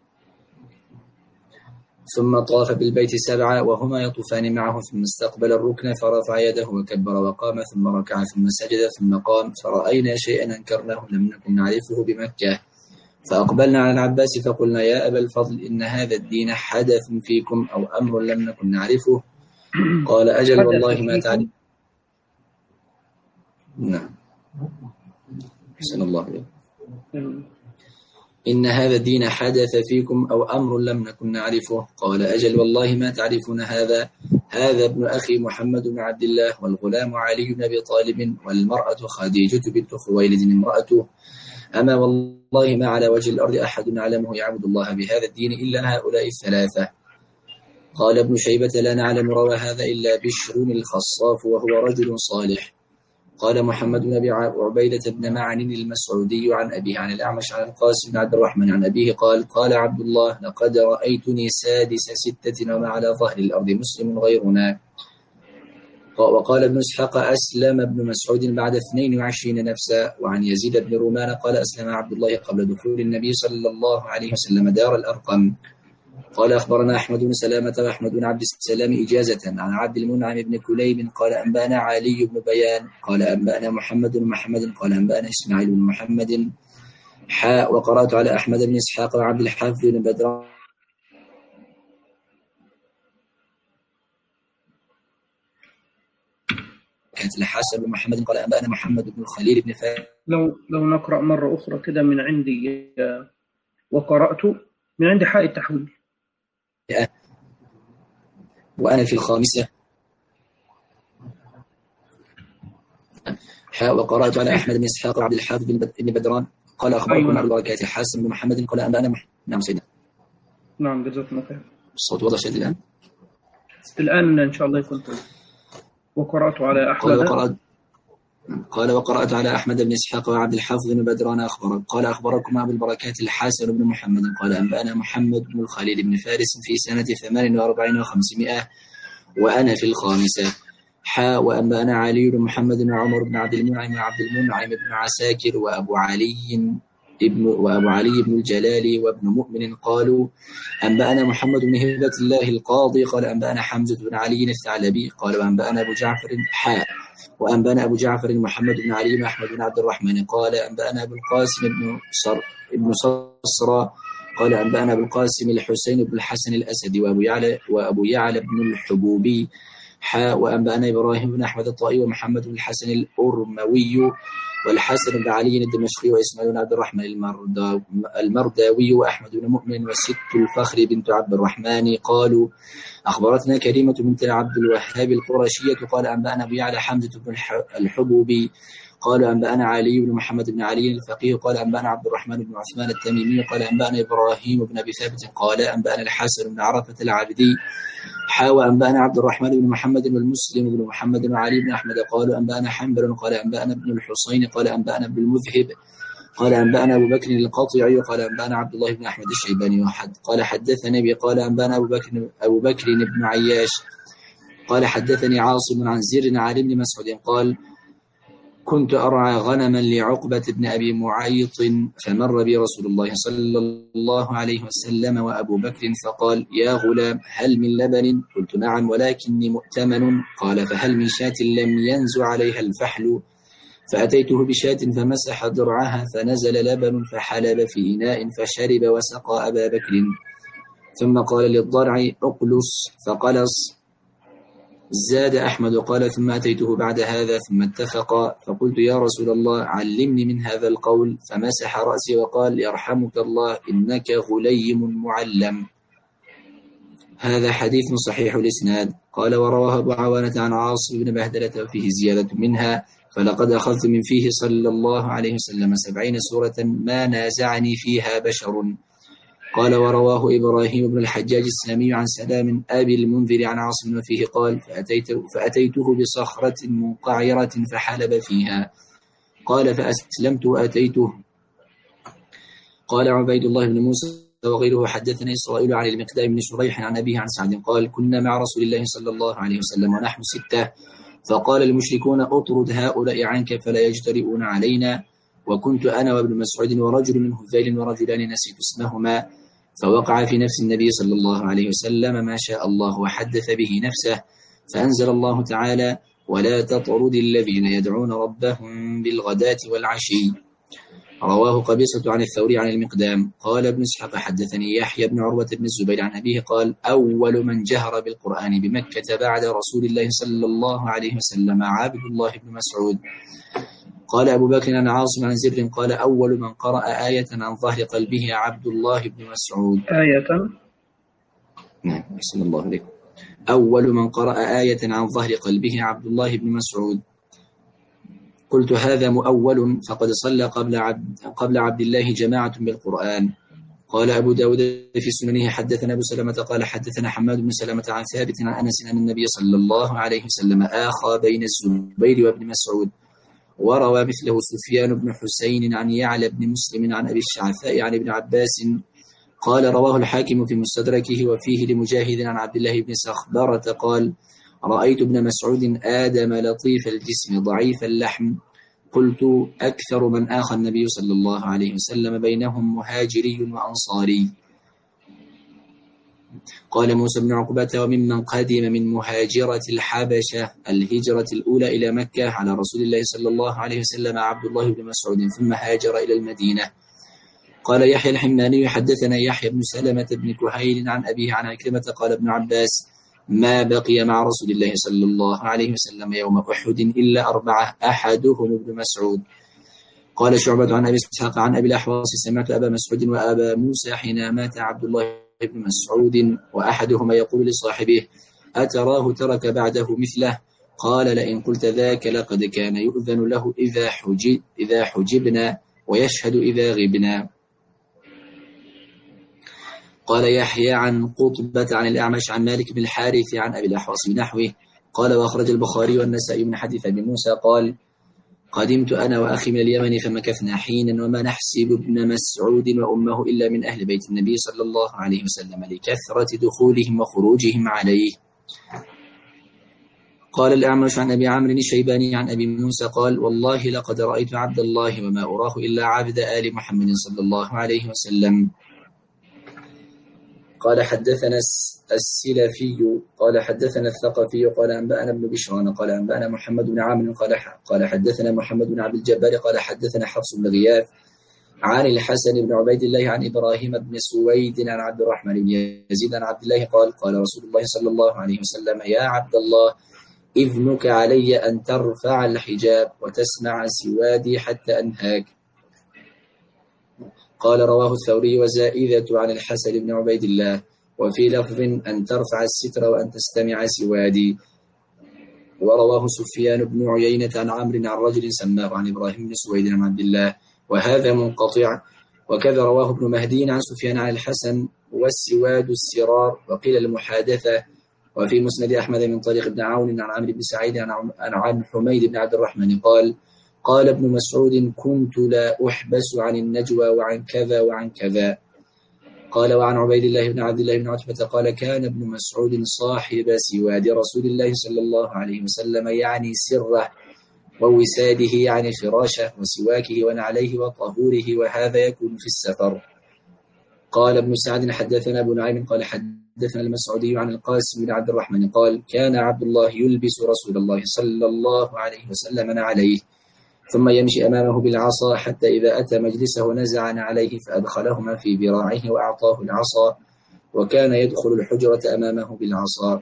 B: ثم طاف بالبيت 7 وهما يطوفان معه ثم استقبل الركن فرفع يده وكبر وقام ثم ركع ثم سجد ثم قام فرأينا شيئا أنكرناه لم نكن نعرفه بمكة فأقبلنا على العباس فقلنا يا أبا الفضل إن هذا الدين حدث فيكم أو أمر لم نكن نعرفه. قال أجل والله ما تعرف. نعم أحسن الله إليك. إن هذا الدين حدث فيكم أو أمر لم نكن نعرفه. قال أجل والله ما تعرفون هذا ابن أخي محمد بن عبد الله والغلام علي بن أبي طالب والمرأة خديجة بنت خويلد امرأته أما والله ما على وجه الأرض أحد نعلمه يعبد الله بهذا الدين إلا هؤلاء الثلاثة. قال ابن شيبة لا نعلم روى هذا إلا بشر الخصاف وهو رجل صالح. قال محمد بن أبي عبيدة بن معن المسعودي عن أبيه عن الأعمش عن القاسم بن عبد الرحمن عن أبيه قال عبد الله لقد رأيتني سادس 6 وما على ظهر الأرض مسلم غيرنا. وقال ابن إسحاق أسلم ابن مسعود بعد 22 نفسا. وعن يزيد بن رومان قال أسلم عبد الله قبل دخول النبي صلى الله عليه وسلم دار الأرقم. قال أخبرنا أحمد بن سلامة وأحمد بن عبد السلام إجازة عن عبد المنعم بن كليب قال أنبأنا علي بن بيان قال أنبأنا محمد بن محمد قال أنبأنا إسماعيل بن محمد وقرأت على أحمد بن إسحاق وعبد الحافظ بن بدر كانت الحسن بن محمد قال أنبأنا محمد بن الخليل بن فارس.
A: لو نقرأ مرة أخرى كده من عندي وقرأت من عند حاء التحويل
B: وأنا في الخامسة وقرأت على أحمد بن إسحاق وعبد الحافظ بن بدران قال أخبركم عن البركات الحسن بن محمد قال أنبأنا نعم سيدنا.
A: نعم جزاكم الله خير.
B: الصوت واضح سيدنا
A: الآن إن شاء الله يكون طيب. وقرأت على أحمد
B: قال وقرأت على أحمد بن إسحاق وعبد الحافظ بن بدران قال أخبركم أبو البركات الحسن بن محمد قال أنبأنا محمد بن الخليل بن فارس في سنة 48 و500 وأنا في الخامسة. وأنبأنا علي بن محمد بن عمر بن عبد المنعم وعبد المنعم بن عساكر وأبو علي بن الجلال وابن مؤمن قالوا أنبأنا محمد بن هبة الله القاضي قال أنبأنا حمزة بن علي الثعلبي قال وأنبأنا أبو جعفر وأنبأنا أبو جعفر محمد بن علي بن أحمد بن عبد الرحمن قال أنبأنا أبو القاسم بن صرى قال أنبأنا أبو القاسم الحسين بن الحسن الأسدي وأبو يعلى بن الحبوبي وأنبأنا إبراهيم بن أحمد الطائي ومحمد بن الحسن الأرموي والحسن بن علي الدمشقي وإسماعيل بن عبد الرحمن المرداوي وأحمد بن مؤمن وست الفخر بنت عبد الرحمن قالوا أخبرتنا كريمة بنت عبد الوهاب القرشية قال أنبأنا أبو يعلى حمزة بن الحبوبي قالوا أنبأنا علي بن محمد بن علي الفقيه قال أنبأنا عبد الرحمن بن عثمان التميمي قال أنبأنا إبراهيم بن أبي ثابت قال أنبأنا الحسن بن عرفة العبدي أنبأنا عبد الرحمن بن محمد والمسلم بن محمد وعلي بن أحمد قالوا أنبأنا حنبل قال أنبأنا ابن الحسين قال أنبأنا ابن المذهب قال أنبأنا أبو بكر القاطعي قال أنبأنا عبد الله بن أحمد الشيباني قال حدثني أبي قال أنبأنا أبو بكر بن عياش قال حدثني عاصم عن زر علي بن مسعود قال كنت أرعى غنما لعقبة بن أبي معيط فمر بي رسول الله صلى الله عليه وسلم وأبو بكر فقال يا غلام هل من لبن؟ قلت نعم ولكني مؤتمن. قال فهل من شاة لم ينزع عليها الفحل؟ فأتيته بشاة فمسح درعها فنزل لبن فحلب في إناء فشرب وسقى أبا بكر ثم قال للضرع أقلص فقلص. زاد أحمد قال ثم أتيته بعد هذا ثم اتفق فقلت يا رسول الله علمني من هذا القول فمسح رأسي وقال يرحمك الله إنك غليم معلم. هذا حديث صحيح الإسناد. قال ورواه أبو عوانة عن عاصم بن بهدلة وفيه زيادة منها فلقد أخذت من فيه صلى الله عليه وسلم 70 سورة ما نازعني فيها بشر. قال ورواه إبراهيم بن الحجاج السامي عن سلام أبي المنذر عن عاصم وفيه قال فأتيته بصخرة منقعرة فحلب فيها قال فأسلمت وأتيته. قال عبيد الله بن موسى وغيره حدثنا إسرائيل عن المقدام بن شريح عن أبيه عن سعد قال كنا مع رسول الله صلى الله عليه وسلم ونحن 6 فقال المشركون أطرد هؤلاء عنك فلا يجترئون علينا وكنت أنا وابن مسعود ورجل من هذيل ورجلان نسيت اسمهما فوقع في نفس النبي صلى الله عليه وسلم ما شاء الله وحدث به نفسه فأنزل الله تعالى ولا تطرد الذين يدعون ربهم بالغداة والعشي. رواه قبيصة عن الثوري عن المقدام. قال ابن اسحاق حدثني يحيى بن عروة بن الزبير عن أبيه قال أول من جهر بالقرآن بمكة بعد رسول الله صلى الله عليه وسلم عبد الله بن مسعود. قال أبو بكر عن عاصم عن زر قال أول من قرأ آية عن ظهر قلبه عبد الله بن مسعود.
A: آية
B: نعم صلى الله عليه. أول من قرأ آية عن ظهر قلبه عبد الله بن مسعود. قلت هذا مؤول فقد صلى قبل عبد الله جماعة بالقرآن. قال أبو داود في سننه حدثنا أبو سلمة قال حدثنا حماد بن سلمة عن ثابت عن أنس أن النبي صلى الله عليه وسلم آخى بين الزبير وابن مسعود. وروى مثله سفيان بن حسين عن يعلى بن مسلم عن أبي الشعثاء عن ابن عباس قال رواه الحاكم في مستدركه وفيه لمجاهد عن عبد الله بن سخبرة قال رأيت ابن مسعود آدم لطيف الجسم ضعيف اللحم. قلت أكثر من آخى النبي صلى الله عليه وسلم بينهم مهاجري وأنصاري. قال موسى بن عقبة وممن قدم من مهاجرة الحبشة الهجرة الأولى إلى مكة على رسول الله صلى الله عليه وسلم عبد الله بن مسعود ثم هاجر إلى المدينة. قال يحيى الحماني حدثنا يحيى بن سلمة بن كهيل عن أبيه عن عكرمة قال ابن عباس ما بقي مع رسول الله صلى الله عليه وسلم يوم أحد إلا 4 أحدهم ابن مسعود. قال شعبة عن أبي إسحاق عن أبي الأحواص سمعت أبا مسعود وأبا موسى حين مات عبد الله بن مسعود وأحدهما يقول لصاحبه أتراه ترك بعده مثله؟ قال لئن قلت ذاك لقد كان يؤذن له إذا حجبنا ويشهد إذا غبنا. قال يحيى عن قطبة عن الأعمش عن مالك بن الحارث عن أبي الأحواص بنحوه. قال وأخرج البخاري والنسائي من حديث أبي موسى قال قدمت أنا وأخي من اليمن فمكثنا حينا وما نحسب ابن مسعود وأمه إلا من أهل بيت النبي صلى الله عليه وسلم لكثرة دخولهم وخروجهم عليه. قال الأعمش عن أبي عمرو الشيباني عن أبي موسى قال والله لقد رأيت عبد الله وما أراه إلا عبد آل محمد صلى الله عليه وسلم. قال حدثنا السلفي قال حدثنا الثقفي قال أنبأنا ابن بشران قال أنبأنا محمد بن عامر قال حدثنا محمد بن عبد الجبار قال حدثنا حفص بن غياث عن الحسن بن عبيد الله عن إبراهيم بن سويد عن عبد الرحمن بن يزيد عن عبد الله قال قال رسول الله صلى الله عليه وسلم يا عبد الله إذنك علي أن ترفع الحجاب وتسمع سوادي حتى أنهاك. قال رواه الثوري وزائدة عن الحسن بن عبيد الله وفي لفظ أن ترفع الستر وأن تستمع سوادي. ورواه سفيان بن عيينة عن عمرو عن رجل سماه عن إبراهيم بن سويد عن عبد الله وهذا منقطع. وكذا رواه ابن مهدي عن سفيان عن الحسن والسواد السرار وقيل المحادثة. وفي مسند أحمد من طريق ابن عون عن عمرو بن سعيد عن حميد بن عبد الرحمن قال قال ابن مسعود كنت لا أحبس عن النجوى وعن كذا وعن كذا. قال وعن عبيد الله بن عبد الله بن عتبة قال كان ابن مسعود صاحب سواد رسول الله صلى الله عليه وسلم يعني سره ووساده يعني فراشه وسواكه ونعليه وطهوره وهذا يكون في السفر. قال ابن سعد حدثنا ابو نعيم قال حدثنا المسعودي عن القاسم بن عبد الرحمن قال كان عبد الله يلبس رسول الله صلى الله عليه وسلم نعليه ثم يمشي أمامه بالعصا حتى إذا أتى مجلسه نزع عليه فأدخلهما في ذراعه وأعطاه العصا وكان يدخل الحجرة أمامه بالعصا.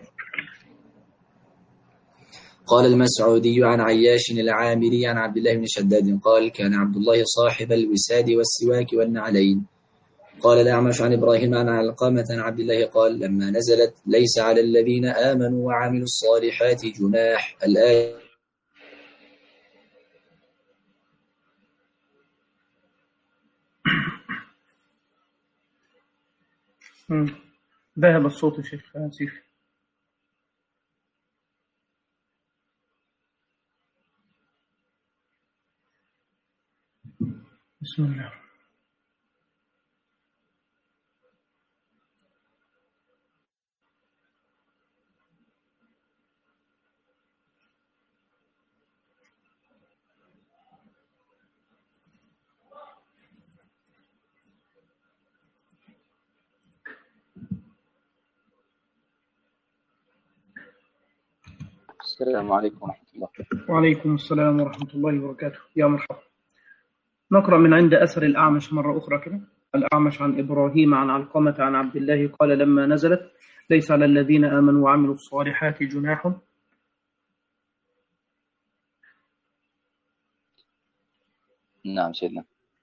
B: قال المسعودي عن عياش العامري عن عبد الله بن شداد قال كان عبد الله صاحب الوساد والسواك والنعلين. قال الأعمش عن إبراهيم عن علقمة عن عبد الله قال لما نزلت ليس على الذين آمنوا وعملوا الصالحات جناح الآية.
A: ذهب الصوت شيخ آسف. بسم الله.
C: السلام عليكم ورحمة الله.
A: وعليكم السلام ورحمة الله وبركاته. يا مرحبا. نقرأ من عند أثر الأعمش مرة أخرى كده. الأعمش عن إبراهيم عن علقمة عن عبد الله قال لما نزلت ليس على الذين آمنوا وعملوا الصالحات جناح.
C: نعم سيدنا.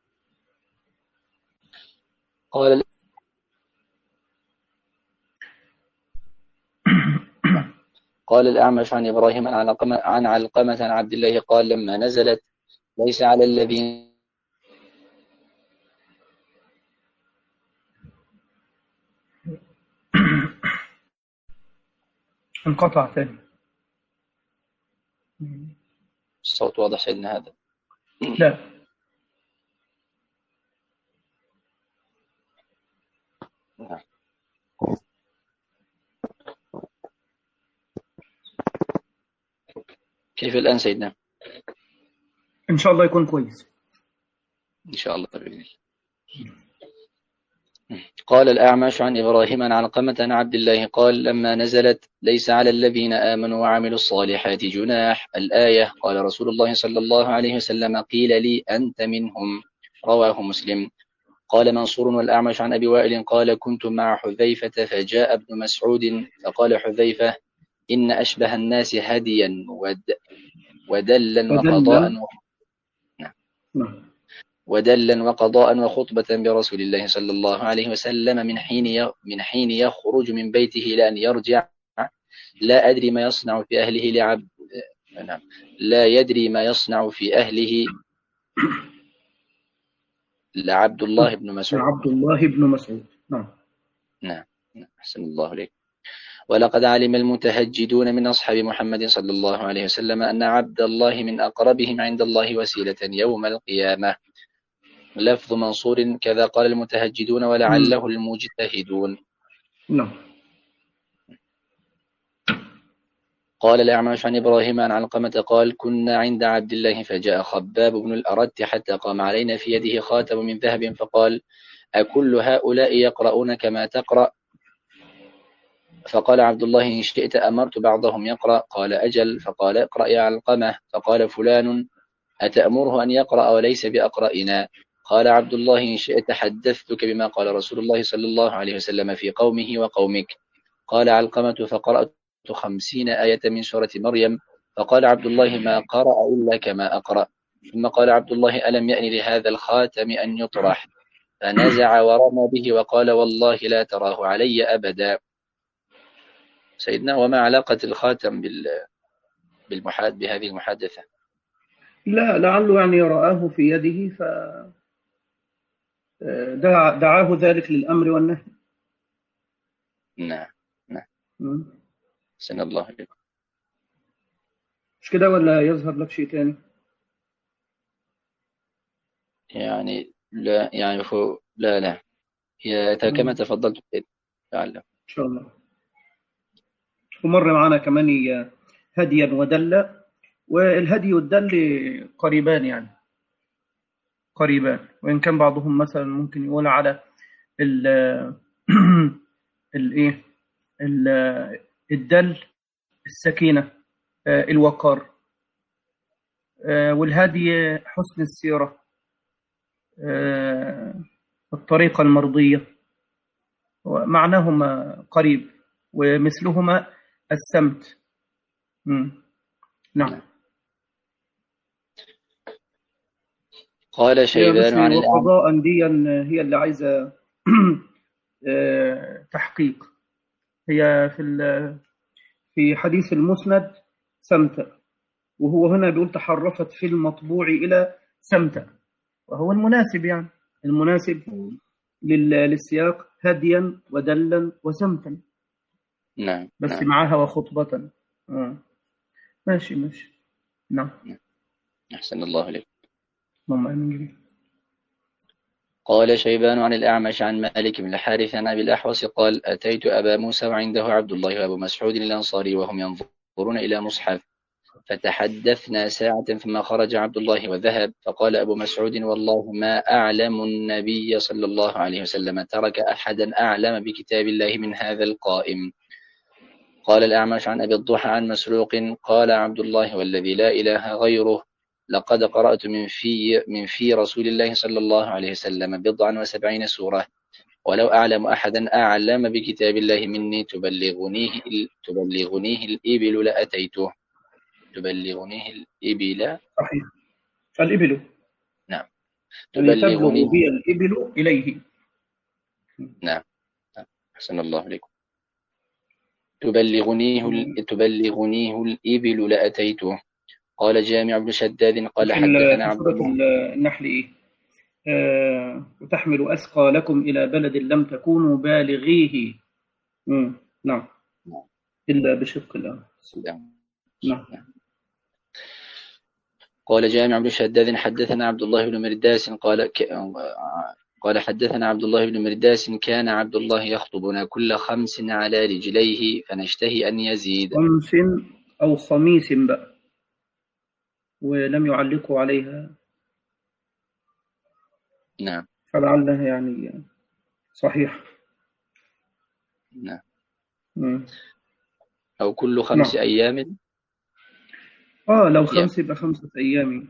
C: قال الأعمش عن إبراهيم عن علقمة عن عبد الله قال لما نزلت ليس على الذين
A: انقطع ثاني.
C: الصوت واضح سيدنا هذا؟
A: لا.
C: نعم. كيف الآن سيدنا؟
A: إن شاء الله يكون كويس.
C: إن شاء الله بإذن الله. قال الأعمش عن إبراهيم عن علقمة عن عبد الله قال لما نزلت ليس على الذين آمنوا وعملوا الصالحات جناح الآية. قال رسول الله صلى الله عليه وسلم قيل لي أنت منهم. رواه مسلم. قال منصور والأعمش عن أبي وائل قال كنت مع حذيفة فجاء ابن مسعود فقال حذيفة إن أشبه الناس هديا ودلا وقضاء وخطبة برسول الله صلى الله عليه وسلم من حين يخرج من بيته إلى أن يرجع لا أدري ما يصنع في أهله لا يدري ما يصنع في أهله لعبد الله بن مسعود.
A: عبد الله بن مسعود.
C: نعم. أحسن الله عليك. ولقد علم المتهجدون من أصحاب محمد صلى الله عليه وسلم أن عبد الله من أقربهم عند الله وسيلة يوم القيامة. لفظ منصور كذا قال المتهجدون ولعله المجتهدون. قال الأعمش عن إبراهيم عن علقمة قال كنا عند عبد الله فجاء خباب بن الأرت حتى قام علينا في يده خاتم من ذهب فقال أكل هؤلاء يقرؤون كما تقرأ؟ فقال عبد الله إن شئت أمرت بعضهم يقرأ. قال أجل. فقال اقرأ يا علقمة. فقال فلان أتأمره أن يقرأ وليس بأقرئنا؟ قال عبد الله إن شئت حدثتك بما قال رسول الله صلى الله عليه وسلم في قومه وقومك. قال علقمة فقرأت 50 آية من سورة مريم. فقال عبد الله ما قرأ إلا كما أقرأ. ثم قال عبد الله ألم يأن لهذا الخاتم أن يطرح؟ فنزع ورمى به وقال والله لا تراه علي أبدا. سيدنا وما علاقة الخاتم بهذه المحادثة؟
A: لا، لعله يعني رآه في يده فدعاه ذلك للأمر والنهي.
C: نعم.
A: م.
C: سن الله عليكم.
A: مش كده ولا يظهر لك شيء تاني؟
C: يعني لا، يعني لا كما تفضلت تعلم
A: إن شاء الله. ومر معنا كمان هديا ودلا، والهدي والدل قريبان، يعني قريبان، وإن كان بعضهم مثلا ممكن يقول على ال الايه الدل السكينة، الوقار، والهدي حسن السيرة، الطريقة المرضية، معناهما قريب، ومثلهما السمت. نعم.
C: قال شيبان عن
A: وقضاء دي هي اللي عايزة تحقيق. هي في حديث المسند سمت، وهو هنا بيقول تحرفت في المطبوع إلى سمت، وهو المناسب، يعني المناسب للسياق هديا ودلا وسمتا.
C: نعم.
A: بس معاها وخطبة. ماشي. نعم.
C: أحسن الله عليك. قال شيبان عن الأعمش عن مالك بن الحارث عن أبي الأحوص قال أتيت أبا موسى وعنده عبد الله وأبو مسعود الأنصاري وهم ينظرون إلى مصحف، فتحدثنا ساعة ثم خرج عبد الله وذهب. فقال أبو مسعود والله ما أعلم النبي صلى الله عليه وسلم ترك أحدا أعلم بكتاب الله من هذا القائم. قال الأعمش عن أبي الضحى عن مسروق قال عبد الله والذي لا إله غيره لقد قرأت من في رسول الله صلى الله عليه وسلم 70 سورة، ولو أعلم أحدا أعلم بكتاب الله مني تبلغنيه الإبل لأتيته. تبلغنيه الإبل.
A: صحيح، الإبل.
C: نعم.
A: تبلغ بي الإبل إليه.
C: نعم. أحسن الله عليكم. تبلغنيه الإبل لأتيته. قال جامع بن شداد قال حدثنا عبد الله.
A: النحل إيه؟ وتحمل أثقالكم إلى بلد لم تكونوا بالغيه. نعم. إلا بشق الله. نعم.
C: قال جامع بن شداد حدثنا عبد الله بن مرداس قال حدثنا عبد الله بن مرداس كان عبد الله يخطبنا كل 5 على رجليه فنشتهي أن يزيد.
A: 5 أو خميس بقى، ولم يعلقوا عليها.
C: نعم.
A: فلعلها يعني صحيح.
C: نعم. أو كل 5 أيام.
A: لو 5 يبقى 5 أيام.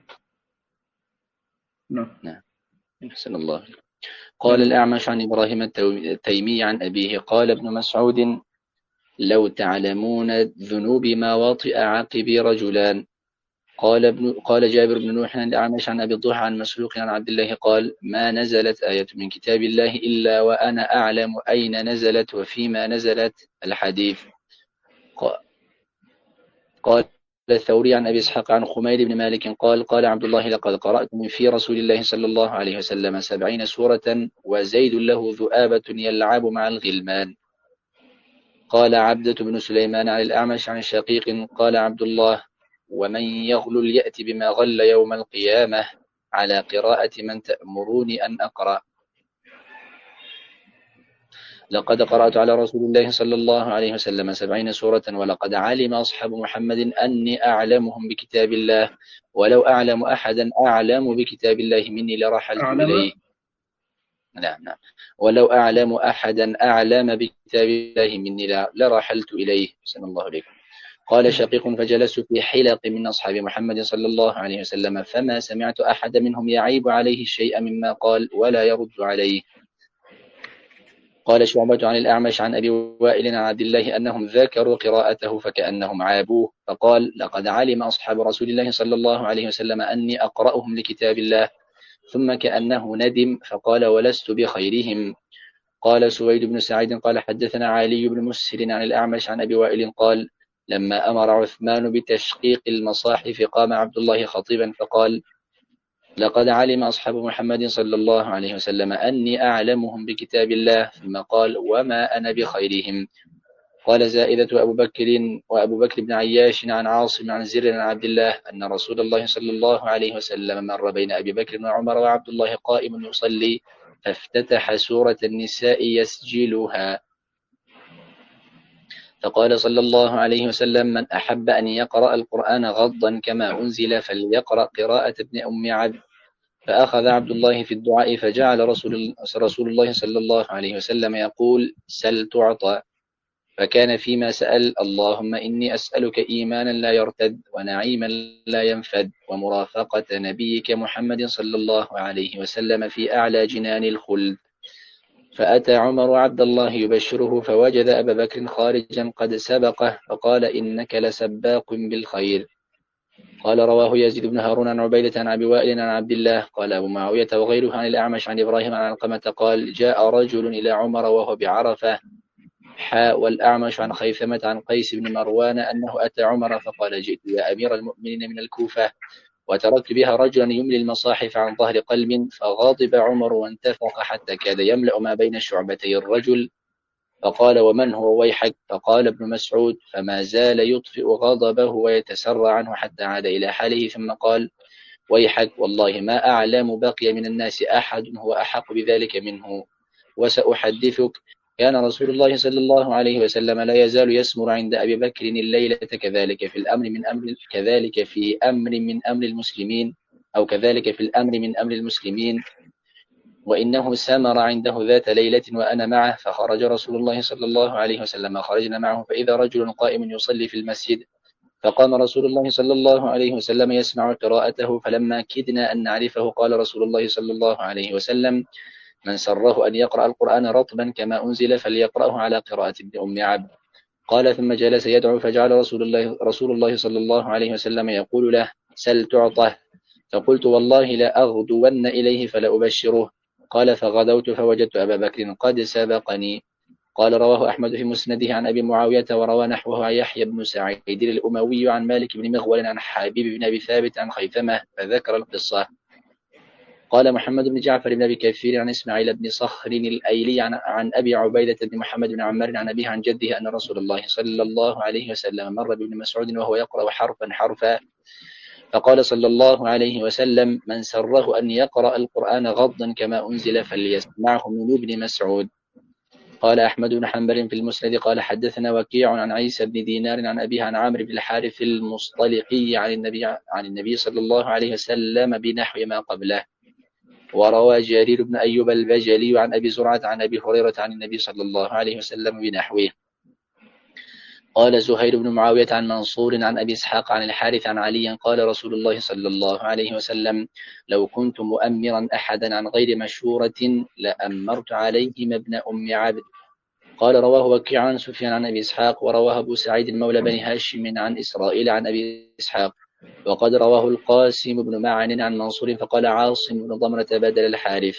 C: نعم. أحسن الله. قال الأعمش عن إبراهيم التيمي عن أبيه قال ابن مسعود لو تعلمون ذنوب ما واطئ عقبي رجلان. قال جابر بن نوح عن الأعمش عن أبي الضحى عن مسروق عن عبد الله قال ما نزلت آية من كتاب الله إلا وأنا أعلم أين نزلت وفيما نزلت. الحديث. قال الثوري عن أبي إسحاق عن خميد بن مالك قال عبد الله لقد قرأت من في رسول الله صلى الله عليه وسلم 70 سورة وزيد له ذؤابة يلعب مع الغلمان. قال عبدة بن سليمان عن الأعمش عن شقيق قال عبد الله ومن يغلل يأتي بما غل يوم القيامة على قراءة من تأمروني أن أقرأ. لقد قرأت على رسول الله صلى الله عليه وسلم 70 سورة ولقد علم أصحاب محمد أني أعلمهم بكتاب الله ولو أعلم أحدا أعلم بكتاب الله مني لرحلت إليه. نعم. ولو أعلم أحدا أعلم بكتاب الله مني لرحلت إليه. سن الله عليكم. قال شقيق فجلست في حلق من أصحاب محمد صلى الله عليه وسلم فما سمعت أحد منهم يعيب عليه الشيء مما قال ولا يرد عليه. قال شعبة عن الأعمش عن أبي وائل عن عبد الله أنهم ذكروا قراءته فكأنهم عابوه فقال لقد علم أصحاب رسول الله صلى الله عليه وسلم أني أقرأهم لكتاب الله ثم كأنه ندم فقال ولست بخيرهم. قال سويد بن سعيد قال حدثنا علي بن مسهر عن الأعمش عن أبي وائل قال لما أمر عثمان بتشقيق المصاحف قام عبد الله خطيبا فقال لقد علم أصحاب محمد صلى الله عليه وسلم أني أعلمهم بكتاب الله ثم قال وما أنا بخيرهم. قال زائدة وأبو بكر بن عياش عن عاصم عن زر عن عبد الله أن رسول الله صلى الله عليه وسلم مر بين أبي بكر وعمر وعبد الله قائم يصلي فافتتح سورة النساء يسجلها فقال صلى الله عليه وسلم من أحب أن يقرأ القرآن غضا كما أنزل فليقرأ قراءة ابن أم عبد. فأخذ عبد الله في الدعاء فجعل رسول الله صلى الله عليه وسلم يقول سل تعطى فكان فيما سأل اللهم إني أسألك إيمانا لا يرتد ونعيما لا ينفد ومرافقة نبيك محمد صلى الله عليه وسلم في أعلى جنان الخلد. فأتى عمر عبد الله يبشره فوجد أبا بكر خارجا قد سبقه فقال إنك لسباق بالخير. قال رواه يزيد بن هارون عن عبيدة عن أبي وائل عن عبد الله قال أبو معاوية وغيره عن الأعمش عن إبراهيم عن علقمة قال جاء رجل إلى عمر وهو بعرفة والأعمش عن خيثمة عن قيس بن مروان أنه أتى عمر فقال جئت يا أمير المؤمنين من الكوفة وتركت بها رجلا يملي المصاحف عن ظهر قلب فغاضب عمر وانتفخ حتى كاد يملأ ما بين شعبتي الرجل فقال ومن هو ويحك فقال ابن مسعود فما زال يطفئ غضبه ويتسرع عنه حتى عاد إلى حاله ثم قال ويحك والله ما أعلم بقي من الناس أحد هو أحق بذلك منه وسأحدثك كان رسول الله صلى الله عليه وسلم لا يزال يسمر عند أبي بكر الليلة كذلك في الأمر من أمر المسلمين أو كذلك في الأمر من أمر المسلمين وإنه سمر عنده ذات ليلة وأنا معه فخرج رسول الله صلى الله عليه وسلم خرجنا معه فإذا رجل قائم يصلي في المسجد فقام رسول الله صلى الله عليه وسلم يسمع قراءته فلما كدنا أن نعرفه قال رسول الله صلى الله عليه وسلم من سره أن يقرأ القرآن رطبا كما أنزل فليقرأه على قراءة ابن أم عبد. قال ثم جلس يدعو فجعل رسول الله صلى الله عليه وسلم يقول له سل تعطه فقلت والله لا أغدون إليه فلا أبشره. قال فغدوت فوجدت أبا بكر قد سبقني. قال رواه أحمد في مسنده عن أبي معاوية وروى نحوه عن يحيى بن سعيد الأموي عن مالك بن مغول عن حبيب بن أبي ثابت عن خيثمة فذكر القصة. قال محمد بن جعفر بن أبي كثير عن إسماعيل بن صخر الأيلي عن أبي عبيدة بن محمد بن عمار عن أبيه عن جده أن رسول الله صلى الله عليه وسلم مر بابن مسعود وهو يقرأ حرفا فقال صلى الله عليه وسلم من سره أن يقرأ القرآن غضا كما أنزل فليسمعه من ابن مسعود. قال أحمد بن حنبل في المسند قال حدثنا وكيع عن عيسى بن دينار عن أبيه عن عامر بن الحارث المصطلقي عن النبي صلى الله عليه وسلم بنحو ما قبله. وروى جرير بن أيوب البجلي عن أبي زرعة عن أبي هريرة عن النبي صلى الله عليه وسلم بنحوه. قال زهير بن معاوية عن منصور عن أبي إسحاق عن الحارث عن علي قال رسول الله صلى الله عليه وسلم لو كنت مؤمرا أحدا عن غير مشورة لأمرت عليهم ابن أم عبد. قال رواه وكيع عن سفيان عن أبي إسحاق ورواه أبو سعيد مولى بني هاشم عن إسرائيل عن أبي إسحاق وقد رواه القاسم بن معن عن منصور فقال عاصم بن ضمرة بدل الحارث.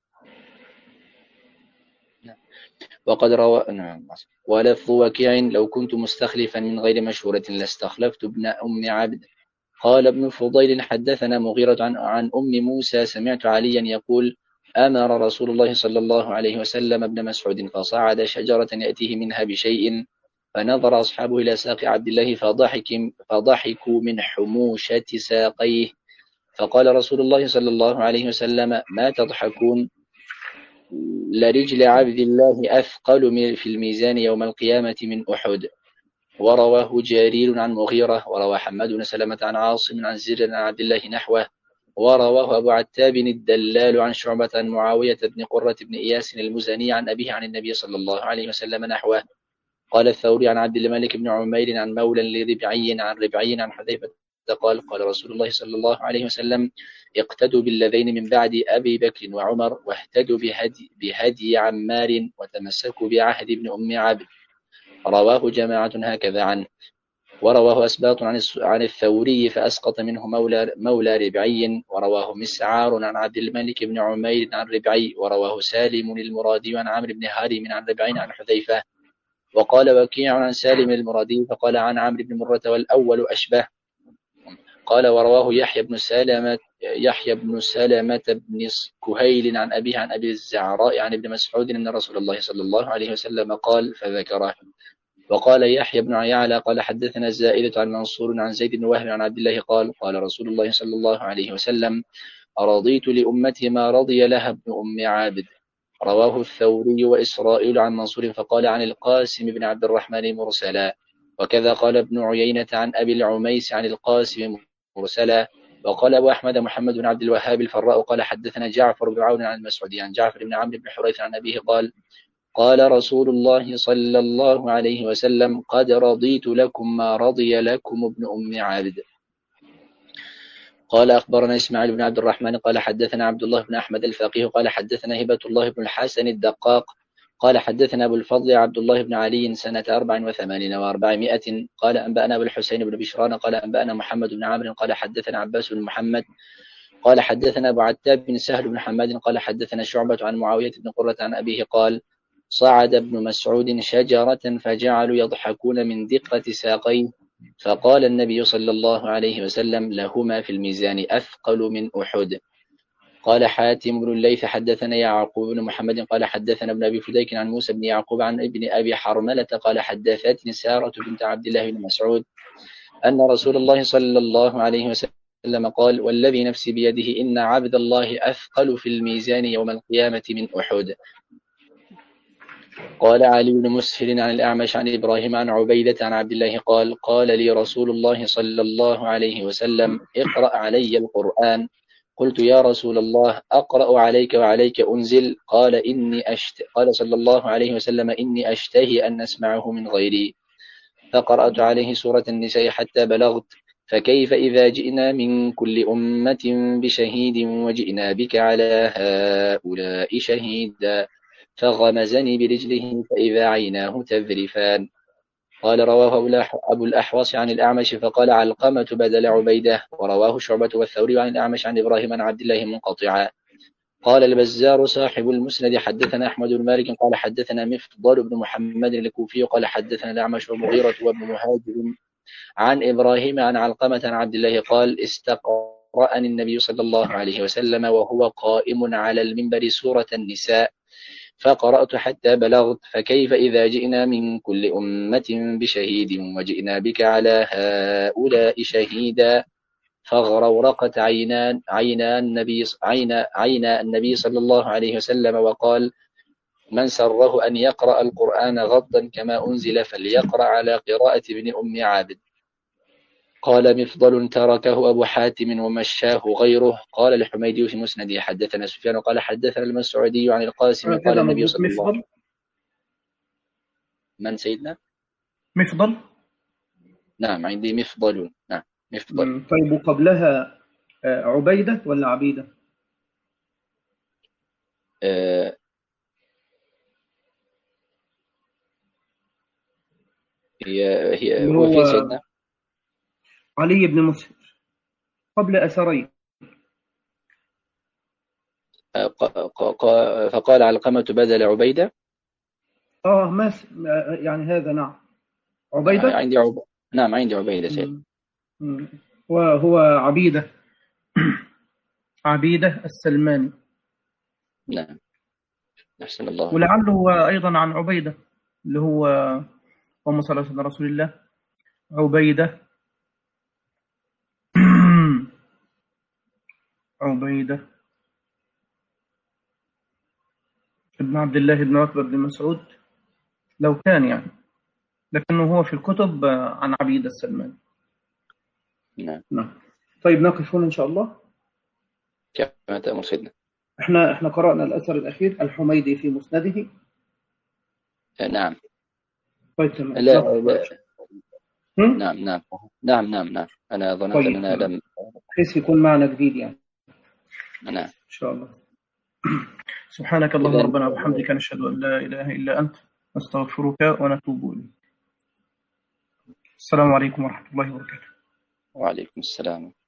C: وقد روى ولفظ وكيع لو كنت مستخلفا من غير مشورة لاستخلفت ابن أم عبد. قال ابن فضيل حدثنا مغيرة عن أم موسى سمعت عليا يقول أمر رسول الله صلى الله عليه وسلم ابن مسعود فصعد شجرة يأتيه منها بشيء فنظر أصحابه إلى ساق عبد الله فضحكوا من حموشة ساقيه فقال رسول الله صلى الله عليه وسلم ما تضحكون لرجل عبد الله أثقل في الميزان يوم القيامة من أحد. ورواه جرير عن مغيرة وروى حماد بن سلمة عن عاصم عن زر عن عبد الله نحوه. ورواه أبو عتاب الدلال عن شعبة عن معاوية بن قرة بن إياس المزني عن أبيه عن النبي صلى الله عليه وسلم نحوه. قال الثوري عن عبد الملك بن عمير عن مولى لربعي عن ربعي عن حذيفة قال قال رسول الله صلى الله عليه وسلم اقتدوا بالذين من بعد أبي بكر وعمر واهتدوا بهدي عمار وتمسكوا بعهد ابن أم عبد. رواه جماعة هكذا عنه. ورواه أسباط عن الثوري فأسقط منه مولى ربعي. ورواه مسعار عن عبد الملك بن عمير عن ربعي. ورواه سالم المرادي عن عمرو بن هارم عن ربعي عن حذيفة. وقال وكيع عن سالم المرادي فقال عن عمرو بن مرة والأول أشبه. قال ورواه يحيى بن سلمة بن كهيل عن أبيه عن أبي الزعراء عن ابن مسعود أن رسول الله صلى الله عليه وسلم قال فذكره. وقال يحيى بن يعلى قال حدثنا الزائدة عن منصور عن زيد بن وهب عن عبد الله قال قال رسول الله صلى الله عليه وسلم أرضيت لأمتي ما رضي لها ابن أم عابد. رواه الثوري وإسرائيل عن منصور فقال عن القاسم بن عبد الرحمن مرسلا. وكذا قال ابن عيينة عن أبي العميس عن القاسم مرسلا. وقال أبو أحمد محمد بن عبد الوهاب الفراء قال حدثنا جعفر بن عون عن المسعودي عن جعفر بن عمرو بن حريث عن أبيه قال قال رسول الله صلى الله عليه وسلم قد رضيت لكم ما رضي لكم ابن أم عابد. قال أخبرنا إسماعيل بن عبد الرحمن قال حدثنا عبد الله بن أحمد الفقيه قال حدثنا هبة الله بن الحسن الدقاق قال حدثنا أبو الفضل عبد الله بن علي سنة 84 و400 قال أنبأنا أبو الحسين بن بشران قال أنبأنا محمد بن عمرو قال حدثنا عباس بن محمد قال حدثنا أبو عتاب بن سهل بن حماد قال حدثنا شعبة عن معاوية بن قرة عن أبيه قال صعد ابن مسعود شجرة فجعلوا يضحكون من دقة ساقيه فقال النبي صلى الله عليه وسلم لهما في الميزان أثقل من أحد. قال حاتم بن الليث حدثنا يعقوب بن محمد قال حدثنا ابن أبي فديك عن موسى بن يعقوب عن ابن أبي حرملة قال حدثتني سارة بنت عبد الله بن مسعود أن رسول الله صلى الله عليه وسلم قال والذي نفسي بيده إن عبد الله أثقل في الميزان يوم القيامة من أحد. قال علي بن مسهر عن الأعمش عن إبراهيم عن عبيدة عن عبد الله قال قال لي رسول الله صلى الله عليه وسلم اقرأ علي القرآن. قلت يا رسول الله أقرأ عليك وعليك أنزل قال صلى الله عليه وسلم إني أشتهي أن أسمعه من غيري. فقرأت عليه سورة النساء حتى بلغت فكيف إذا جئنا من كل أمة بشهيد وجئنا بك على هؤلاء شهيدا فغمزني برجله فإذا عيناه تذرفان. قال رواه أبو الأحوص عن الأعمش فقال علقمة بدل عبيدة. ورواه شعبة والثوري عن الأعمش عن إبراهيم عن عبد الله منقطعا. قال البزار صاحب المسند حدثنا أحمد بن مالك قال حدثنا مفضل بن محمد الكوفي قال حدثنا الأعمش ومغيرة وابن مهاجر عن إبراهيم عن علقمة عن عبد الله قال استقرأني النبي صلى الله عليه وسلم وهو قائم على المنبر سورة النساء فقرأت حتى بلغت فكيف إذا جئنا من كل أمة بشهيد وجئنا بك على هؤلاء شهيدا فغرورقت عينا النبي صلى الله عليه وسلم وقال من سره أن يقرأ القرآن غضا كما أنزل فليقرأ على قراءة ابن أم عابد. قال مفضل تركه أبو حاتم ومشاه غيره. قال الحميدي في مسنده حدثنا سفيان قال حدثنا المسعودي عن القاسم قال النبي صلى الله عليه وسلم من سيدنا
A: مفضل.
C: نعم عندي مفضل. نعم مفضل.
A: طيب وقبلها عبيدة ولا عبيدة؟
C: هي هو في سيدنا
A: علي بن مسهر قبل أثرين.
C: فقال علقمة بدل عبيدة.
A: يعني هذا نعم عبيدة.
C: عندي نعم عندي عبيدة سيد.
A: وهو عبيدة عبيدة السلماني.
C: نعم أحسن الله.
A: ولعله أيضا عن عبيدة اللي هو اللهم صل على رسول الله عبيدة ابن عبد الله بن عتبة بن مسعود لو كان يعني، لكنه هو في الكتب عن عبيدة السلماني.
C: نعم.
A: طيب نقف هنا إن شاء الله
C: كما تأمر سيدنا.
A: احنا قرأنا الأثر الأخير الحميدي في مسنده.
C: نعم.
A: طيب تمام.
C: لا. نعم. أنا ظننت
A: طيب
C: أننا لم.
A: بحيث يكون معنا جديد يعني.
C: نعم.
A: إن شاء الله. سبحانك اللهم
C: إذن
A: ربنا وبحمدك، نشهد أن لا إله إلا أنت، نستغفرك ونتوب إليك. السلام عليكم ورحمة الله وبركاته.
C: وعليكم السلام.